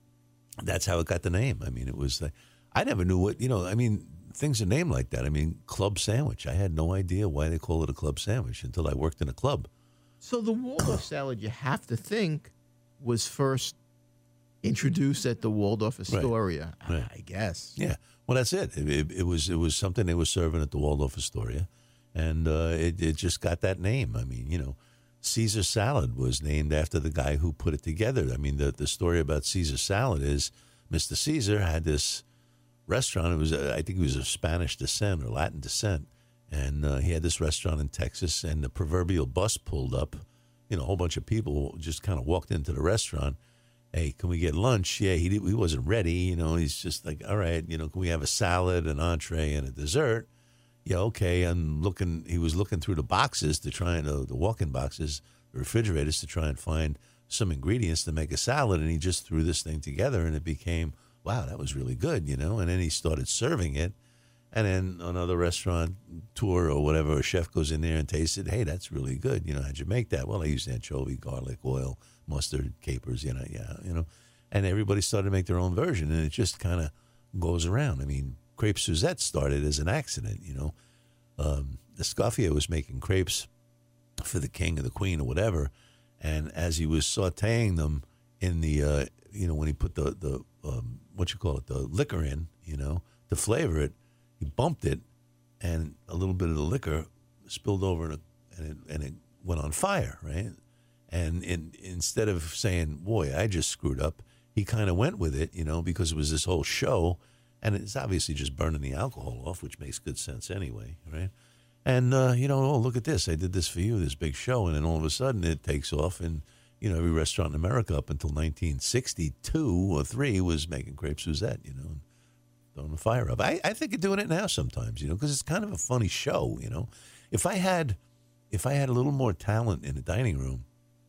that's how it got the name. I mean, it was, like, I never knew what, you know, I mean, things are named like that. I mean, club sandwich. I had no idea why they call it a club sandwich until I worked in a club. So the Waldorf salad, you have to think, was first introduced at the Waldorf Astoria, Right. I guess. Yeah, well, that's it. It, it. it was it was something they were serving at the Waldorf Astoria, and uh, it it just got that name. I mean, you know, Caesar salad was named after the guy who put it together. I mean, the the story about Caesar salad is Mister Caesar had this restaurant. It was uh, I think he was of Spanish descent or Latin descent, and uh, he had this restaurant in Texas, and the proverbial bus pulled up. You know, a whole bunch of people just kind of walked into the restaurant. Hey, can we get lunch? Yeah, he he wasn't ready. You know, he's just like, all right, you know, can we have a salad, an entree, and a dessert? Yeah, okay. I'm looking. He was looking through the boxes to try and uh, the walk-in boxes, the refrigerators, to try and find some ingredients to make a salad, and he just threw this thing together, and it became, wow, that was really good, you know. And then he started serving it, and then another restaurant tour or whatever, a chef goes in there and tastes it. Hey, that's really good. You know, how'd you make that? Well, I used anchovy, garlic, oil, mustard, capers, you know, yeah, you know. And everybody started to make their own version, and it just kind of goes around. I mean, crepe Suzette started as an accident, you know. Um, Escoffier was making crepes for the king or the queen or whatever, and as he was sautéing them in the, uh, you know, when he put the, the um, what you call it, the liquor in, you know, to flavor it, he bumped it, and a little bit of the liquor spilled over, and it, and it, and it went on fire, right? And in, instead of saying, boy, I just screwed up, he kind of went with it, you know, because it was this whole show, and it's obviously just burning the alcohol off, which makes good sense anyway, right? And, uh, you know, oh, look at this. I did this for you, this big show, and then all of a sudden it takes off, and, you know, every restaurant in America up until nineteen sixty-two or three was making crepe Suzette, you know, and throwing the fire up. I, I think of doing it now sometimes, you know, because it's kind of a funny show, you know. If I had, if I had a little more talent in the dining room,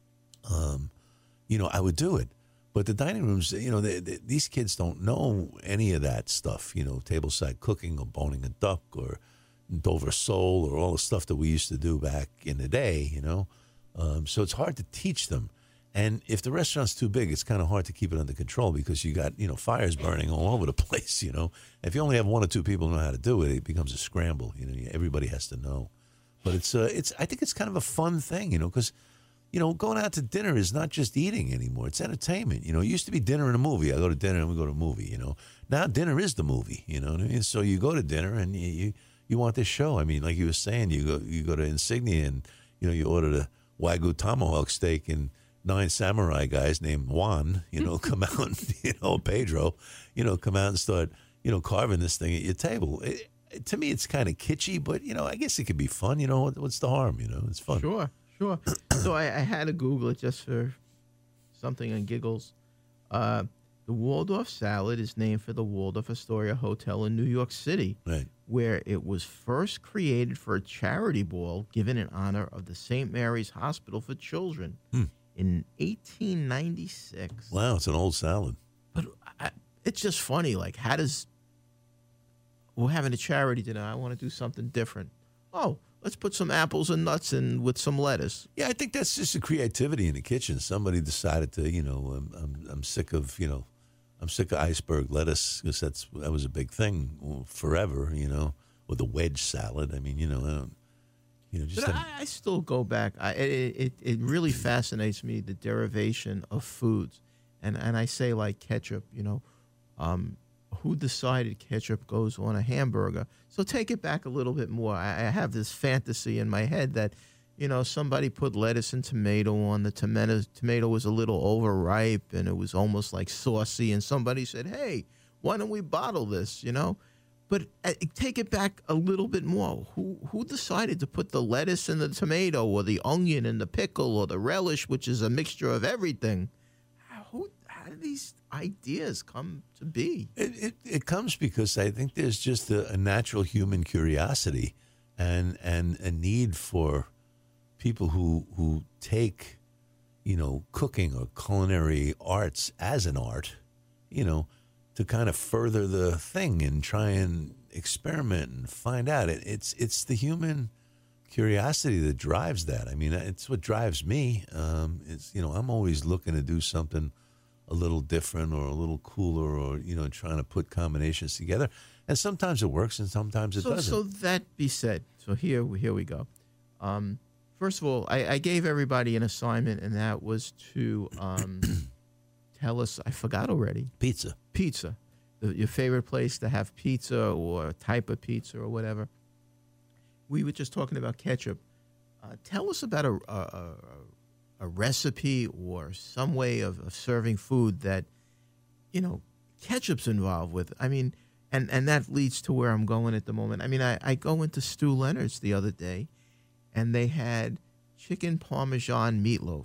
um, you know, I would do it. But the dining rooms, you know, they, they, these kids don't know any of that stuff, you know, tableside cooking or boning a duck or Dover sole or all the stuff that we used to do back in the day, you know. Um, so it's hard to teach them. And if the restaurant's too big, it's kind of hard to keep it under control because you got, you know, fires burning all over the place, you know. If you only have one or two people who know how to do it, it becomes a scramble. You know, everybody has to know. But it's, uh, it's. I think it's kind of a fun thing, you know, because, you know, going out to dinner is not just eating anymore. It's entertainment. You know, it used to be dinner and a movie. I go to dinner and we go to a movie, you know. Now dinner is the movie, you know what I mean? So you go to dinner and you you, you want this show. I mean, like you were saying, you go you go to Insignia and, you know, you order the Wagyu tomahawk steak and nine samurai guys named Juan, you know, come out, and, you know, Pedro, you know, come out and start, you know, carving this thing at your table. It, it, to me, it's kind of kitschy, but, you know, I guess it could be fun. You know, what, what's the harm? You know, it's fun. Sure, sure. So I, I had to Google it just for something and giggles. Uh, the Waldorf salad is named for the Waldorf Astoria Hotel in New York City, Right. where it was first created for a charity ball given in honor of the Saint Mary's Hospital for Children. Hmm. In eighteen ninety-six. Wow, it's an old salad. But I, it's just funny. Like, how does we're having a charity dinner? I want to do something different. Oh, let's put some apples and nuts in with some lettuce. Yeah, I think that's just the creativity in the kitchen. Somebody decided to, you know, I'm I'm, I'm sick of, you know, I'm sick of iceberg lettuce because that's that was a big thing forever, you know, or the wedge salad. I mean, you know, I don't, you know, just But have- I, I still go back. I, it, it it really fascinates me, the derivation of foods, and and I say like ketchup. You know, um, who decided ketchup goes on a hamburger? So take it back a little bit more. I, I have this fantasy in my head that, you know, somebody put lettuce and tomato on. The tomato tomato was a little overripe and it was almost like saucy. And somebody said, "Hey, why don't we bottle this?" You know. But uh, take it back a little bit more. Who who decided to put the lettuce and the tomato, or the onion and the pickle, or the relish, which is a mixture of everything? How, who, how did these ideas come to be? It, it it comes because I think there's just a, a natural human curiosity and and a need for people who who take, you know, cooking or culinary arts as an art, you know, to kind of further the thing and try and experiment and find out. It, it's it's the human curiosity that drives that. I mean, it's what drives me. Um, it's, you know, I'm always looking to do something a little different or a little cooler, or, you know, trying to put combinations together. And sometimes it works and sometimes it so, doesn't. So that be said, so here here we go. Um, first of all, I, I gave everybody an assignment, and that was to um, tell us. I forgot already. Pizza. Pizza, the, your favorite place to have pizza, or type of pizza, or whatever. We were just talking about ketchup. Uh, tell us about a, a, a, a recipe or some way of, of serving food that, you know, ketchup's involved with. I mean, and, and that leads to where I'm going at the moment. I mean, I, I go into Stu Leonard's the other day, and they had chicken parmesan meatloaf.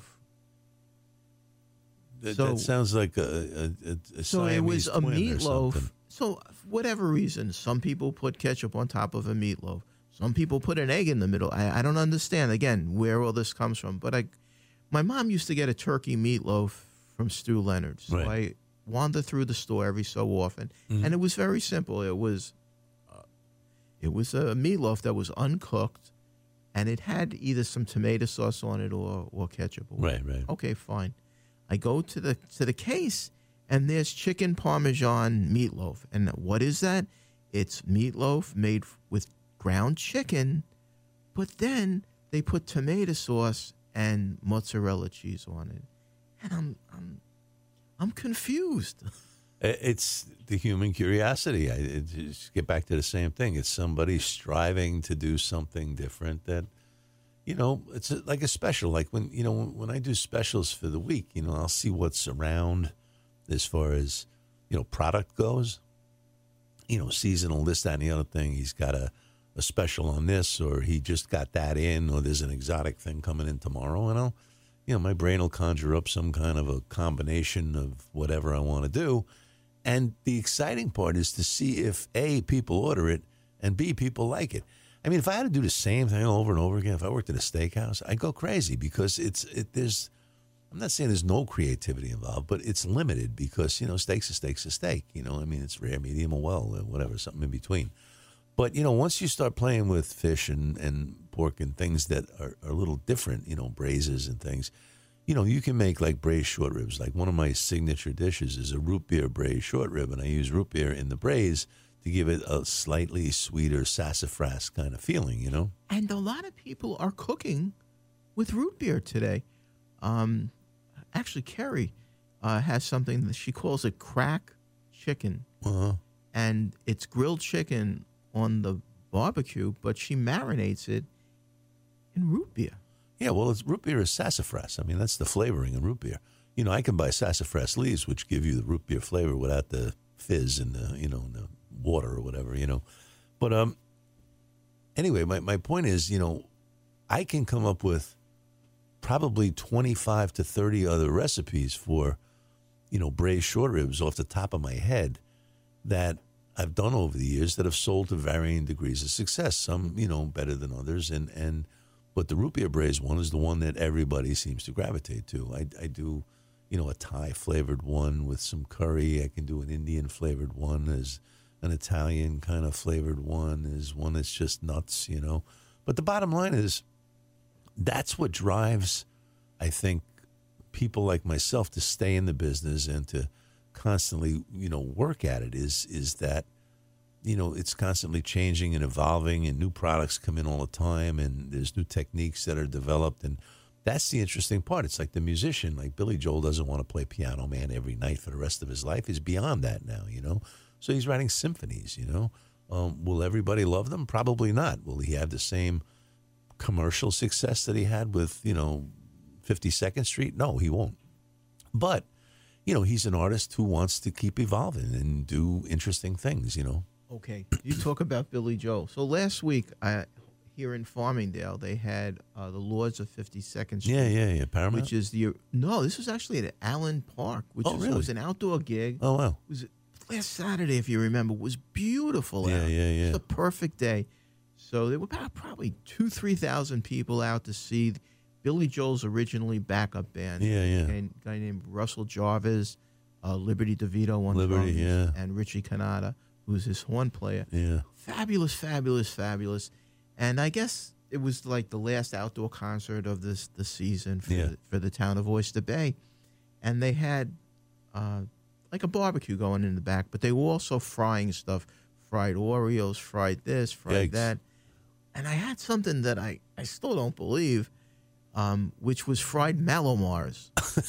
That, So- that sounds like a, a, a, a So it was Siamese a twin or meatloaf. something. So for whatever reason, some people put ketchup on top of a meatloaf. Some people put an egg in the middle. I, I don't understand, again, where all this comes from. But I, my mom used to get a turkey meatloaf from Stu Leonard's. So Right. I wander through the store every so often. Mm-hmm. And it was very simple. It was, uh, it was a meatloaf that was uncooked, and it had either some tomato sauce on it or, or ketchup. Or Right, right. Okay, fine. I go to the to the case, and there's chicken parmesan meatloaf. And what is that? It's meatloaf made f- with ground chicken, but then they put tomato sauce and mozzarella cheese on it. And I'm I'm I'm confused. I- It's the human curiosity. I it, just get back to the same thing. It's somebody striving to do something different that, you know, it's a, like a special. Like when, you know, when I do specials for the week, you know, I'll see what's around as far as, you know, product goes. You know, seasonal, this, that, and the other thing. He's got a, a special on this, or he just got that in, or there's an exotic thing coming in tomorrow. And I'll, you know, my brain will conjure up some kind of a combination of whatever I want to do. And the exciting part is to see if A, people order it, and B, people like it. I mean, if I had to do the same thing over and over again, if I worked at a steakhouse, I'd go crazy because it's it, there's. I'm not saying there's no creativity involved, but it's limited because, you know, steak's a steak's a steak. You know, I mean, it's rare, medium, or well, or whatever, something in between. But, you know, once you start playing with fish and, and pork and things that are, are a little different, you know, braises and things, you know, you can make like braised short ribs. Like one of my signature dishes is a root beer braised short rib, and I use root beer in the braise to give it a slightly sweeter sassafras kind of feeling, you know? And a lot of people are cooking with root beer today. Um, actually, Carrie uh, has something that she calls it crack chicken. Uh-huh. And it's grilled chicken on the barbecue, but she marinates it in root beer. Yeah, well, it's, root beer is sassafras. I mean, that's the flavoring in root beer. You know, I can buy sassafras leaves, which give you the root beer flavor without the fizz and the, you know, the water or whatever, you know. But um, anyway, my, my point is, you know, I can come up with probably twenty-five to thirty other recipes for, you know, braised short ribs off the top of my head that I've done over the years that have sold to varying degrees of success. Some, you know, better than others. And, and but the root beer braised one is the one that everybody seems to gravitate to. I, I do, you know, a Thai flavored one with some curry. I can do an Indian flavored one. As an Italian kind of flavored one is one that's just nuts, you know. But the bottom line is that's what drives, I think, people like myself to stay in the business and to constantly, you know, work at it is is that, you know, it's constantly changing and evolving and new products come in all the time and there's new techniques that are developed. And that's the interesting part. It's like the musician, like Billy Joel doesn't want to play Piano Man every night for the rest of his life. He's beyond that now, you know. So he's writing symphonies, you know. Um, will everybody love them? Probably not. Will he have the same commercial success that he had with, you know, fifty-second Street? No, he won't. But, you know, he's an artist who wants to keep evolving and do interesting things, you know. Okay, you talk about Billy Joel. So last week, I, here in Farmingdale, they had uh, the Lords of fifty-second Street. Yeah, yeah, yeah. Paramount? Which is the, no, this was actually at Allen Park, which oh, is, really? was an outdoor gig. Oh, wow. It was last Saturday, if you remember, was beautiful Yeah, out. yeah, yeah. It was a perfect day. So there were about probably two, three thousand people out to see Billy Joel's originally backup band. Yeah, yeah. And a guy named Russell Jarvis, uh, Liberty DeVito on Liberty, drums, yeah. and Richie Canada, who's his horn player. Yeah. Fabulous, fabulous, fabulous. And I guess it was like the last outdoor concert of this the season for, Yeah. the, for the town of Oyster Bay. And they had uh, like a barbecue going in the back, but they were also frying stuff. Fried Oreos, fried this, fried Yikes. that. And I had something that I, I still don't believe, um, which was fried Malomars,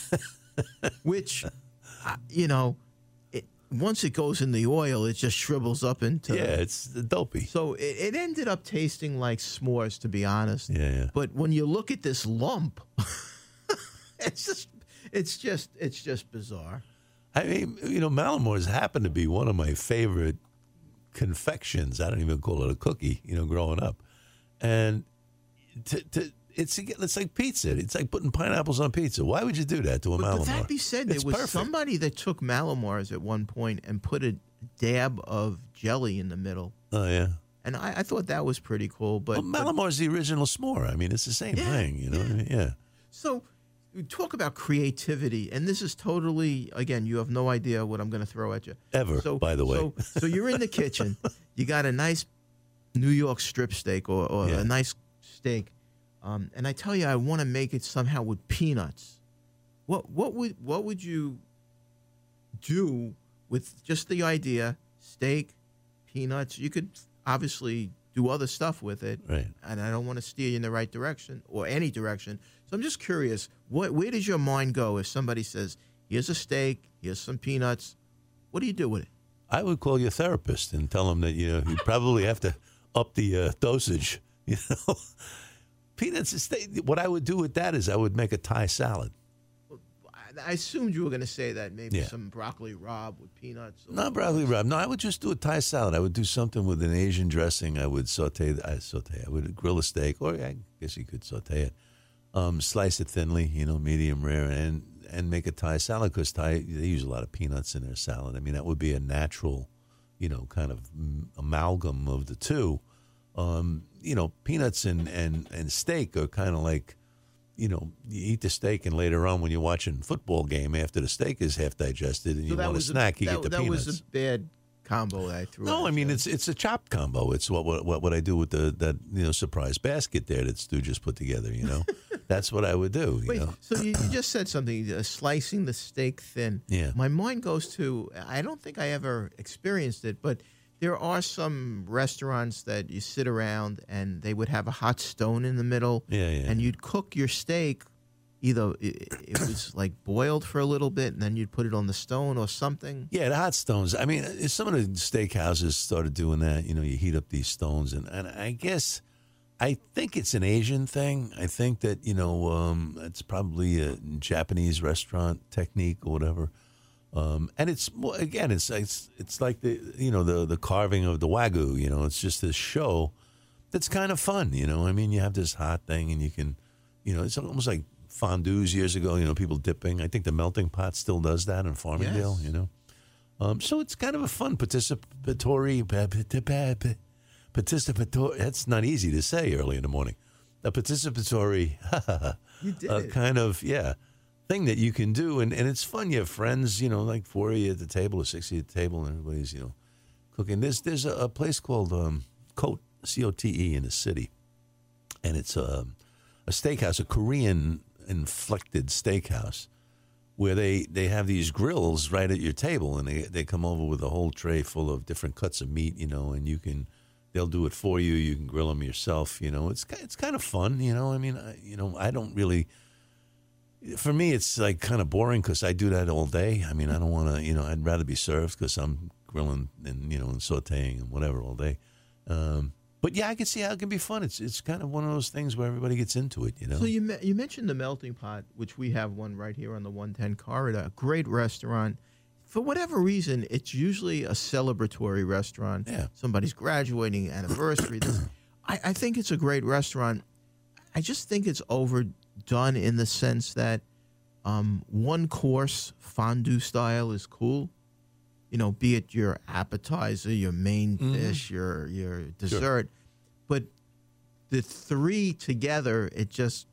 which, uh, you know, it, once it goes in the oil, it just shrivels up into. Yeah, it's dopey. So it, it ended up tasting like s'mores, to be honest. Yeah, yeah. But when you look at this lump, it's just, it's just, it's just bizarre. I mean, you know, Malomores happened to be one of my favorite confections. I don't even call it a cookie, you know, growing up. And to, to, it's it's like pizza. It's like putting pineapples on pizza. Why would you do that to a But, Malomar? but that be said, there It's was perfect. somebody that took Malomars at one point and put a dab of jelly in the middle. Oh, yeah. And I, I thought that was pretty cool. But, Well, but Malamar's the original s'more. I mean, it's the same Yeah, thing, you know? yeah. I mean, yeah. so we talk about creativity, and this is totally, again, you have no idea what I'm going to throw at you. Ever, So, by the way. So, so you're in the kitchen. You got a nice New York strip steak or, or Yeah. a nice steak. Um, and I tell you, I want to make it somehow with peanuts. What what would what would you do with just the idea, steak, peanuts? You could obviously do other stuff with it, Right. and I don't want to steer you in the right direction or any direction. So I'm just curious, what where does your mind go if somebody says, "Here's a steak, here's some peanuts"? What do you do with it? I would call your therapist and tell him that, you know, you probably have to up the uh, dosage, you know. Peanuts, is th- what I would do with that is I would make a Thai salad. I assumed you were going to say that maybe Yeah. some broccoli rabe with peanuts. Or Not broccoli rabe. No, I would just do a Thai salad. I would do something with an Asian dressing. I would saute. I saute. I would grill a steak, or I guess you could saute it. Um, slice it thinly, you know, medium rare, and and make a Thai salad because Thai they use a lot of peanuts in their salad. I mean, that would be a natural, you know, kind of mm, amalgam of the two. Um, you know, peanuts and, and, and steak are kind of like, you know, you eat the steak and later on when you're watching a football game after the steak is half digested and So you that want a was snack, you that, get the that peanuts. was a bad combo that I threw. No, at I mean you. it's it's a chopped combo. It's what what what I do with the that you know surprise basket there that Stu just put together. You know, that's what I would do. You Wait, know? so you, you just said something, uh, slicing the steak thin. Yeah. My mind goes to, I don't think I ever experienced it, but there are some restaurants that you sit around and they would have a hot stone in the middle. Yeah, yeah. And you'd cook your steak. Either it, it was like boiled for a little bit and then you'd put it on the stone or something. Yeah, the hot stones. I mean, uh, some of the steakhouses started doing that. You know, you heat up these stones, and, and I guess I think it's an Asian thing. I think that you know um, it's probably a Japanese restaurant technique or whatever. Um, and it's well, again, it's it's it's like the you know the the carving of the wagyu. You know, it's just this show that's kind of fun. You know, I mean, you have this hot thing, and you can, you know, it's almost like fondues years ago, you know, people dipping. I think the Melting Pot still does that in Farmingdale, Yes. you know. Um, so it's kind of a fun participatory, participatory, that's not easy to say early in the morning. A participatory You did uh, it. kind of, yeah, thing that you can do. And, and it's fun. You have friends, you know, like four of you at the table or six of you at the table, and everybody's, you know, cooking. There's, there's a, a place called um, Cote, C O T E, in the city. And it's a, a steakhouse, a Korean inflected steakhouse, where they, they have these grills right at your table, and they, they come over with a whole tray full of different cuts of meat, you know, and you can, they'll do it for you. You can grill them yourself, you know. It's it's kind of fun, you know. I mean, I, you know, I don't really, for me, it's like kind of boring because I do that all day. I mean, I don't want to, you know, I'd rather be served because I'm grilling and, you know, and sauteing and whatever all day. Um, But yeah, I can see how it can be fun. It's it's kind of one of those things where everybody gets into it, you know. So you me- you mentioned the Melting Pot, which we have one right here on the one ten corridor. A great restaurant. For whatever reason, it's usually a celebratory restaurant. Yeah. Somebody's graduating, anniversary. This, I, I think it's a great restaurant. I just think it's overdone in the sense that um, one course fondue style is cool. You know, be it your appetizer, your main dish, your your dessert, but the three together, it just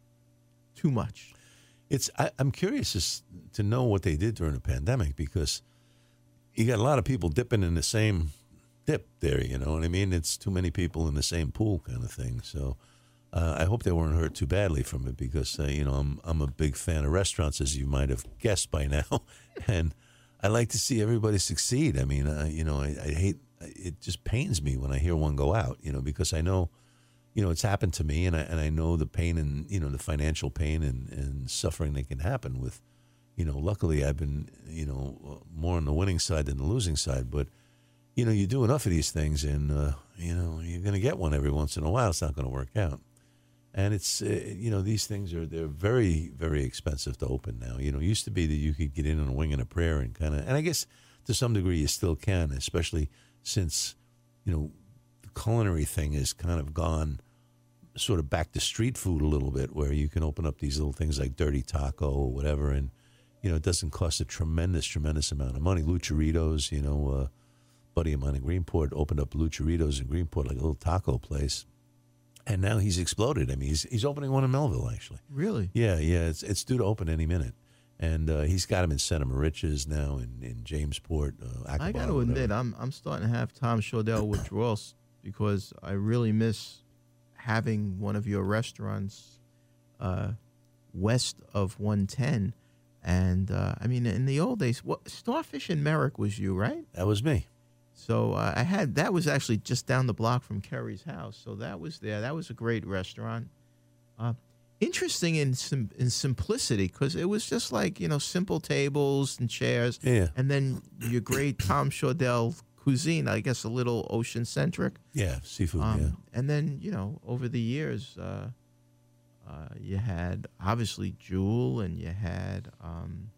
too much. It's I, I'm curious as to know what they did during the pandemic, because you got a lot of people dipping in the same dip there. You know what I mean? It's too many people in the same pool, kind of thing. So uh, I hope they weren't hurt too badly from it, because uh, you know I'm I'm a big fan of restaurants, as you might have guessed by now, and I like to see everybody succeed. I mean, uh, you know, I, I hate, it just pains me when I hear one go out, you know, because I know, you know, it's happened to me, and I, and I know the pain and, you know, the financial pain and, and suffering that can happen with, you know, luckily I've been, you know, more on the winning side than the losing side. But, you know, you do enough of these things and, uh, you know, you're going to get one every once in a while. It's not going to work out. And it's, uh, you know, these things are, they're very, very expensive to open now. You know, it used to be that you could get in on a wing and a prayer and kind of, and I guess to some degree you still can, especially since, you know, the culinary thing has kind of gone sort of back to street food a little bit, where you can open up these little things like Dirty Taco or whatever. And, you know, it doesn't cost a tremendous, tremendous amount of money. Lucharitos, you know, uh, buddy of mine in Greenport opened up Lucharitos in Greenport, like a little taco place. And now he's exploded. I mean, he's he's opening one in Melville, actually. Really? Yeah, yeah. It's it's due to open any minute. And uh, he's got them in Santa Mauritius now, in, in Jamesport. Uh, I Aqaba, got to admit, I'm I'm starting to have Tom Chaudel withdrawals because I really miss having one of your restaurants uh, west of one ten. And uh, I mean, in the old days, what, Starfish and Merrick was you, right? That was me. So uh, I had that was actually just down the block from Kerry's house. So that was there. That was a great restaurant. Uh, interesting in sim- in simplicity, because it was just like, you know, simple tables and chairs. Yeah. And then your great Tom Chaudel cuisine, I guess a little ocean centric. Yeah, seafood, Um, yeah. And then, you know, over the years, uh, uh, you had obviously Jewel, and you had. Um,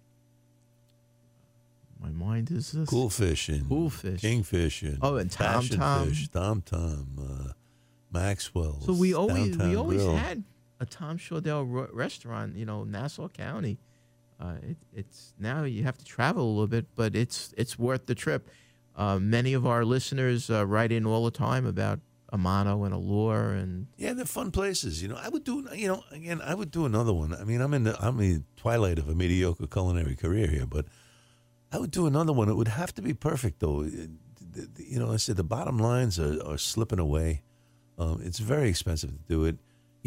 my mind is this. Cool Fish and Cool Fish. Kingfish and Oh, and Tom Passion Tom. Fish, Tom Tom, uh, Maxwell's. So we always Downtown we always Grill. had a Tom Chaudel ro- restaurant, you know, Nassau County. Uh, it, it's now you have to travel a little bit, but it's it's worth the trip. Uh, many of our listeners uh, write in all the time about Amano and Allure, and Yeah, they're fun places. You know, I would do. You know, again, I would do another one. I mean, I'm in the I'm in the twilight of a mediocre culinary career here, but I would do another one. It would have to be perfect, though. It- the- the- You know, I said the bottom lines are, are slipping away. Um, it's very expensive to do it.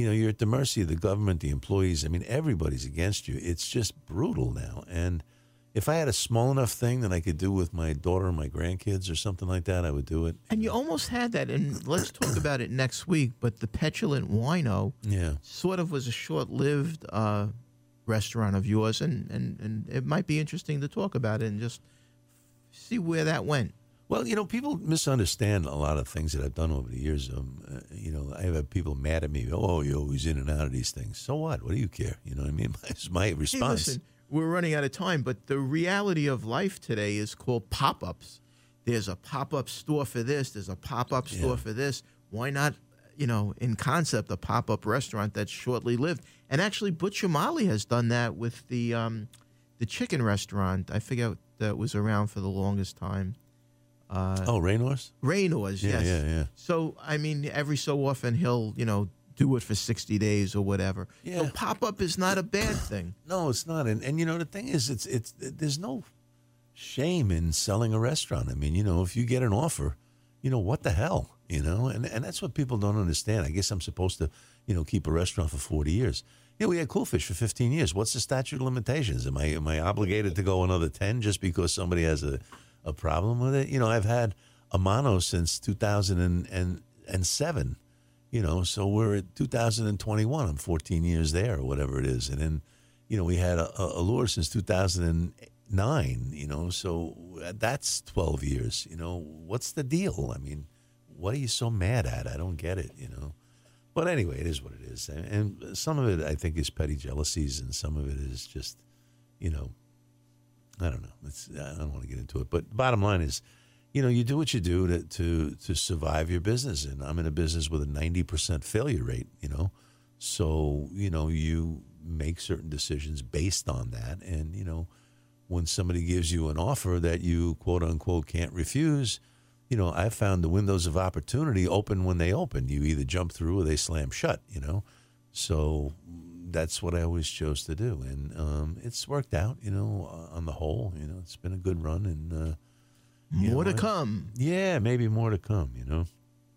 you know, you're at the mercy of the government, the employees. I mean, everybody's against you. It's just brutal now. And if I had a small enough thing that I could do with my daughter and my grandkids or something like that, I would do it. And you almost had that, and let's talk about it next week, but the Petulant Wino Yeah. sort of was a short-lived uh, restaurant of yours, and, and, and it might be interesting to talk about it and just see where that went. Well, you know, people misunderstand a lot of things that I've done over the years. Um, uh, you know, I have had people mad at me. Oh, you're always in and out of these things. So what? What do you care? You know what I mean? It's my Hey, response. listen, we're running out of time, but the reality of life today is called pop-ups. There's a pop-up store for this. There's a pop-up store Yeah. for this. Why not, you know, in concept, a pop-up restaurant that's shortly lived? And actually, Butcher Molly has done that with the um, the chicken restaurant. I forget that was around for the longest time. Uh, oh, Raynors? Raynors, Yeah, yes. yeah, yeah. So, I mean, every so often he'll, you know, do it for sixty days or whatever. Yeah. So pop-up is not a bad thing. No, it's not. And, and you know, the thing is, it's it's there's no shame in selling a restaurant. I mean, you know, if you get an offer, you know, what the hell, you know? And and that's what people don't understand. I guess I'm supposed to, you know, keep a restaurant for forty years. Yeah, we had Cool Fish for fifteen years. What's the statute of limitations? Am I am I obligated to go another ten just because somebody has a, a problem with it? You know, I've had Amano since two thousand seven, you know, so we're at two thousand twenty-one. I'm fourteen years there or whatever it is. And then, you know, we had a, a Allure since two thousand nine, you know, so that's twelve years. You know, what's the deal? I mean, what are you so mad at? I don't get it, you know. But anyway, it is what it is. And, and some of it, I think, is petty jealousies, and some of it is just, you know, I don't know. It's, I don't want to get into it. But the bottom line is, you know, you do what you do to, to, to survive your business. And I'm in a business with a ninety percent failure rate, you know. So, you know, you make certain decisions based on that. And, you know, when somebody gives you an offer that you, quote unquote, can't refuse, you know, I found the windows of opportunity open when they open. You either jump through or they slam shut, you know. So that's what I always chose to do. And um, it's worked out, you know, on the whole. You know, it's been a good run. And uh, you More know, to come. Yeah, maybe more to come, you know.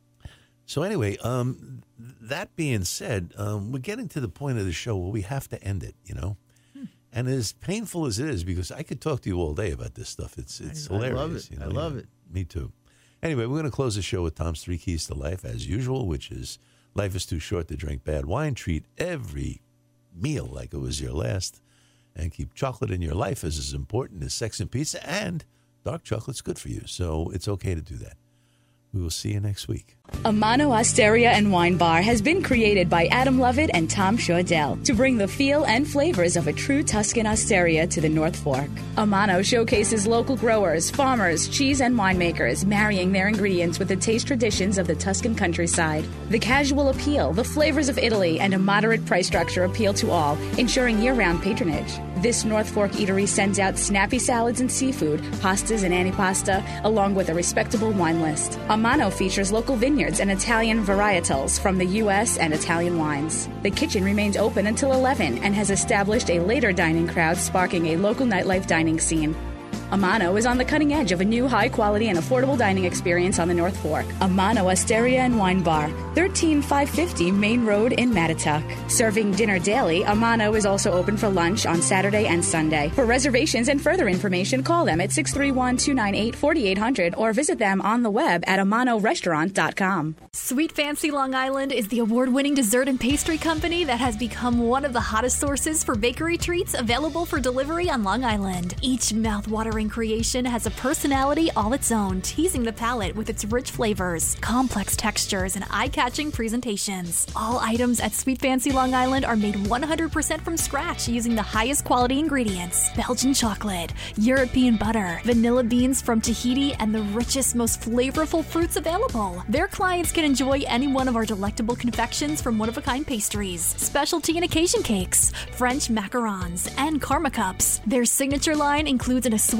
So anyway, um, that being said, um, we're getting to the point of the show where we have to end it, you know. Hmm. And as painful as it is, because I could talk to you all day about this stuff. It's it's I, hilarious. I love it. You know? I love it. Me too. Anyway, we're going to close the show with Tom's Three Keys to Life, as usual, which is life is too short to drink bad wine. Treat every meal like it was your last. And keep chocolate in your life as as important as sex and pizza. And dark chocolate's good for you, so it's okay to do that. We will see you next week. Amano Osteria and Wine Bar has been created by Adam Lovett and Tom Shordell to bring the feel and flavors of a true Tuscan Osteria to the North Fork. Amano showcases local growers, farmers, cheese, and winemakers, marrying their ingredients with the taste traditions of the Tuscan countryside. The casual appeal, the flavors of Italy, and a moderate price structure appeal to all, ensuring year-round patronage. This North Fork eatery sends out snappy salads and seafood, pastas and antipasta, along with a respectable wine list. Amano features local vineyards and Italian varietals from the U S and Italian wines. The kitchen remains open until eleven and has established a later dining crowd, sparking a local nightlife dining scene. Amano is on the cutting edge of a new high-quality and affordable dining experience on the North Fork. Amano Osteria and Wine Bar, thirteen five fifty Main Road in Mattituck. Serving dinner daily, Amano is also open for lunch on Saturday and Sunday. For reservations and further information, call them at six three one, two nine eight, four eight zero zero or visit them on the web at amano restaurant dot com. Sweet Fancy Long Island is the award-winning dessert and pastry company that has become one of the hottest sources for bakery treats available for delivery on Long Island. Each mouth-watering creation has a personality all its own, teasing the palate with its rich flavors, complex textures, and eye-catching presentations. All items at Sweet Fancy Long Island are made one hundred percent from scratch using the highest quality ingredients: Belgian chocolate, European butter, vanilla beans from Tahiti, and the richest, most flavorful fruits available. Their clients can enjoy any one of our delectable confections from one-of-a-kind pastries, specialty and occasion cakes, French macarons, and karma cups. Their signature line includes an assortment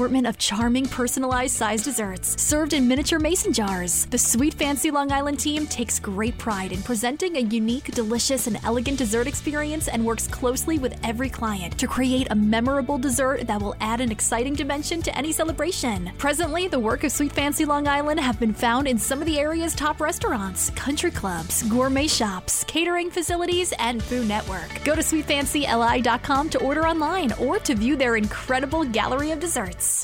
assortment of charming, personalized sized desserts served in miniature mason jars. The Sweet Fancy Long Island team takes great pride in presenting a unique, delicious, and elegant dessert experience and works closely with every client to create a memorable dessert that will add an exciting dimension to any celebration. Presently, the work of Sweet Fancy Long Island have been found in some of the area's top restaurants, country clubs, gourmet shops, catering facilities, and Food Network. Go to sweet fancy l i dot com to order online or to view their incredible gallery of desserts.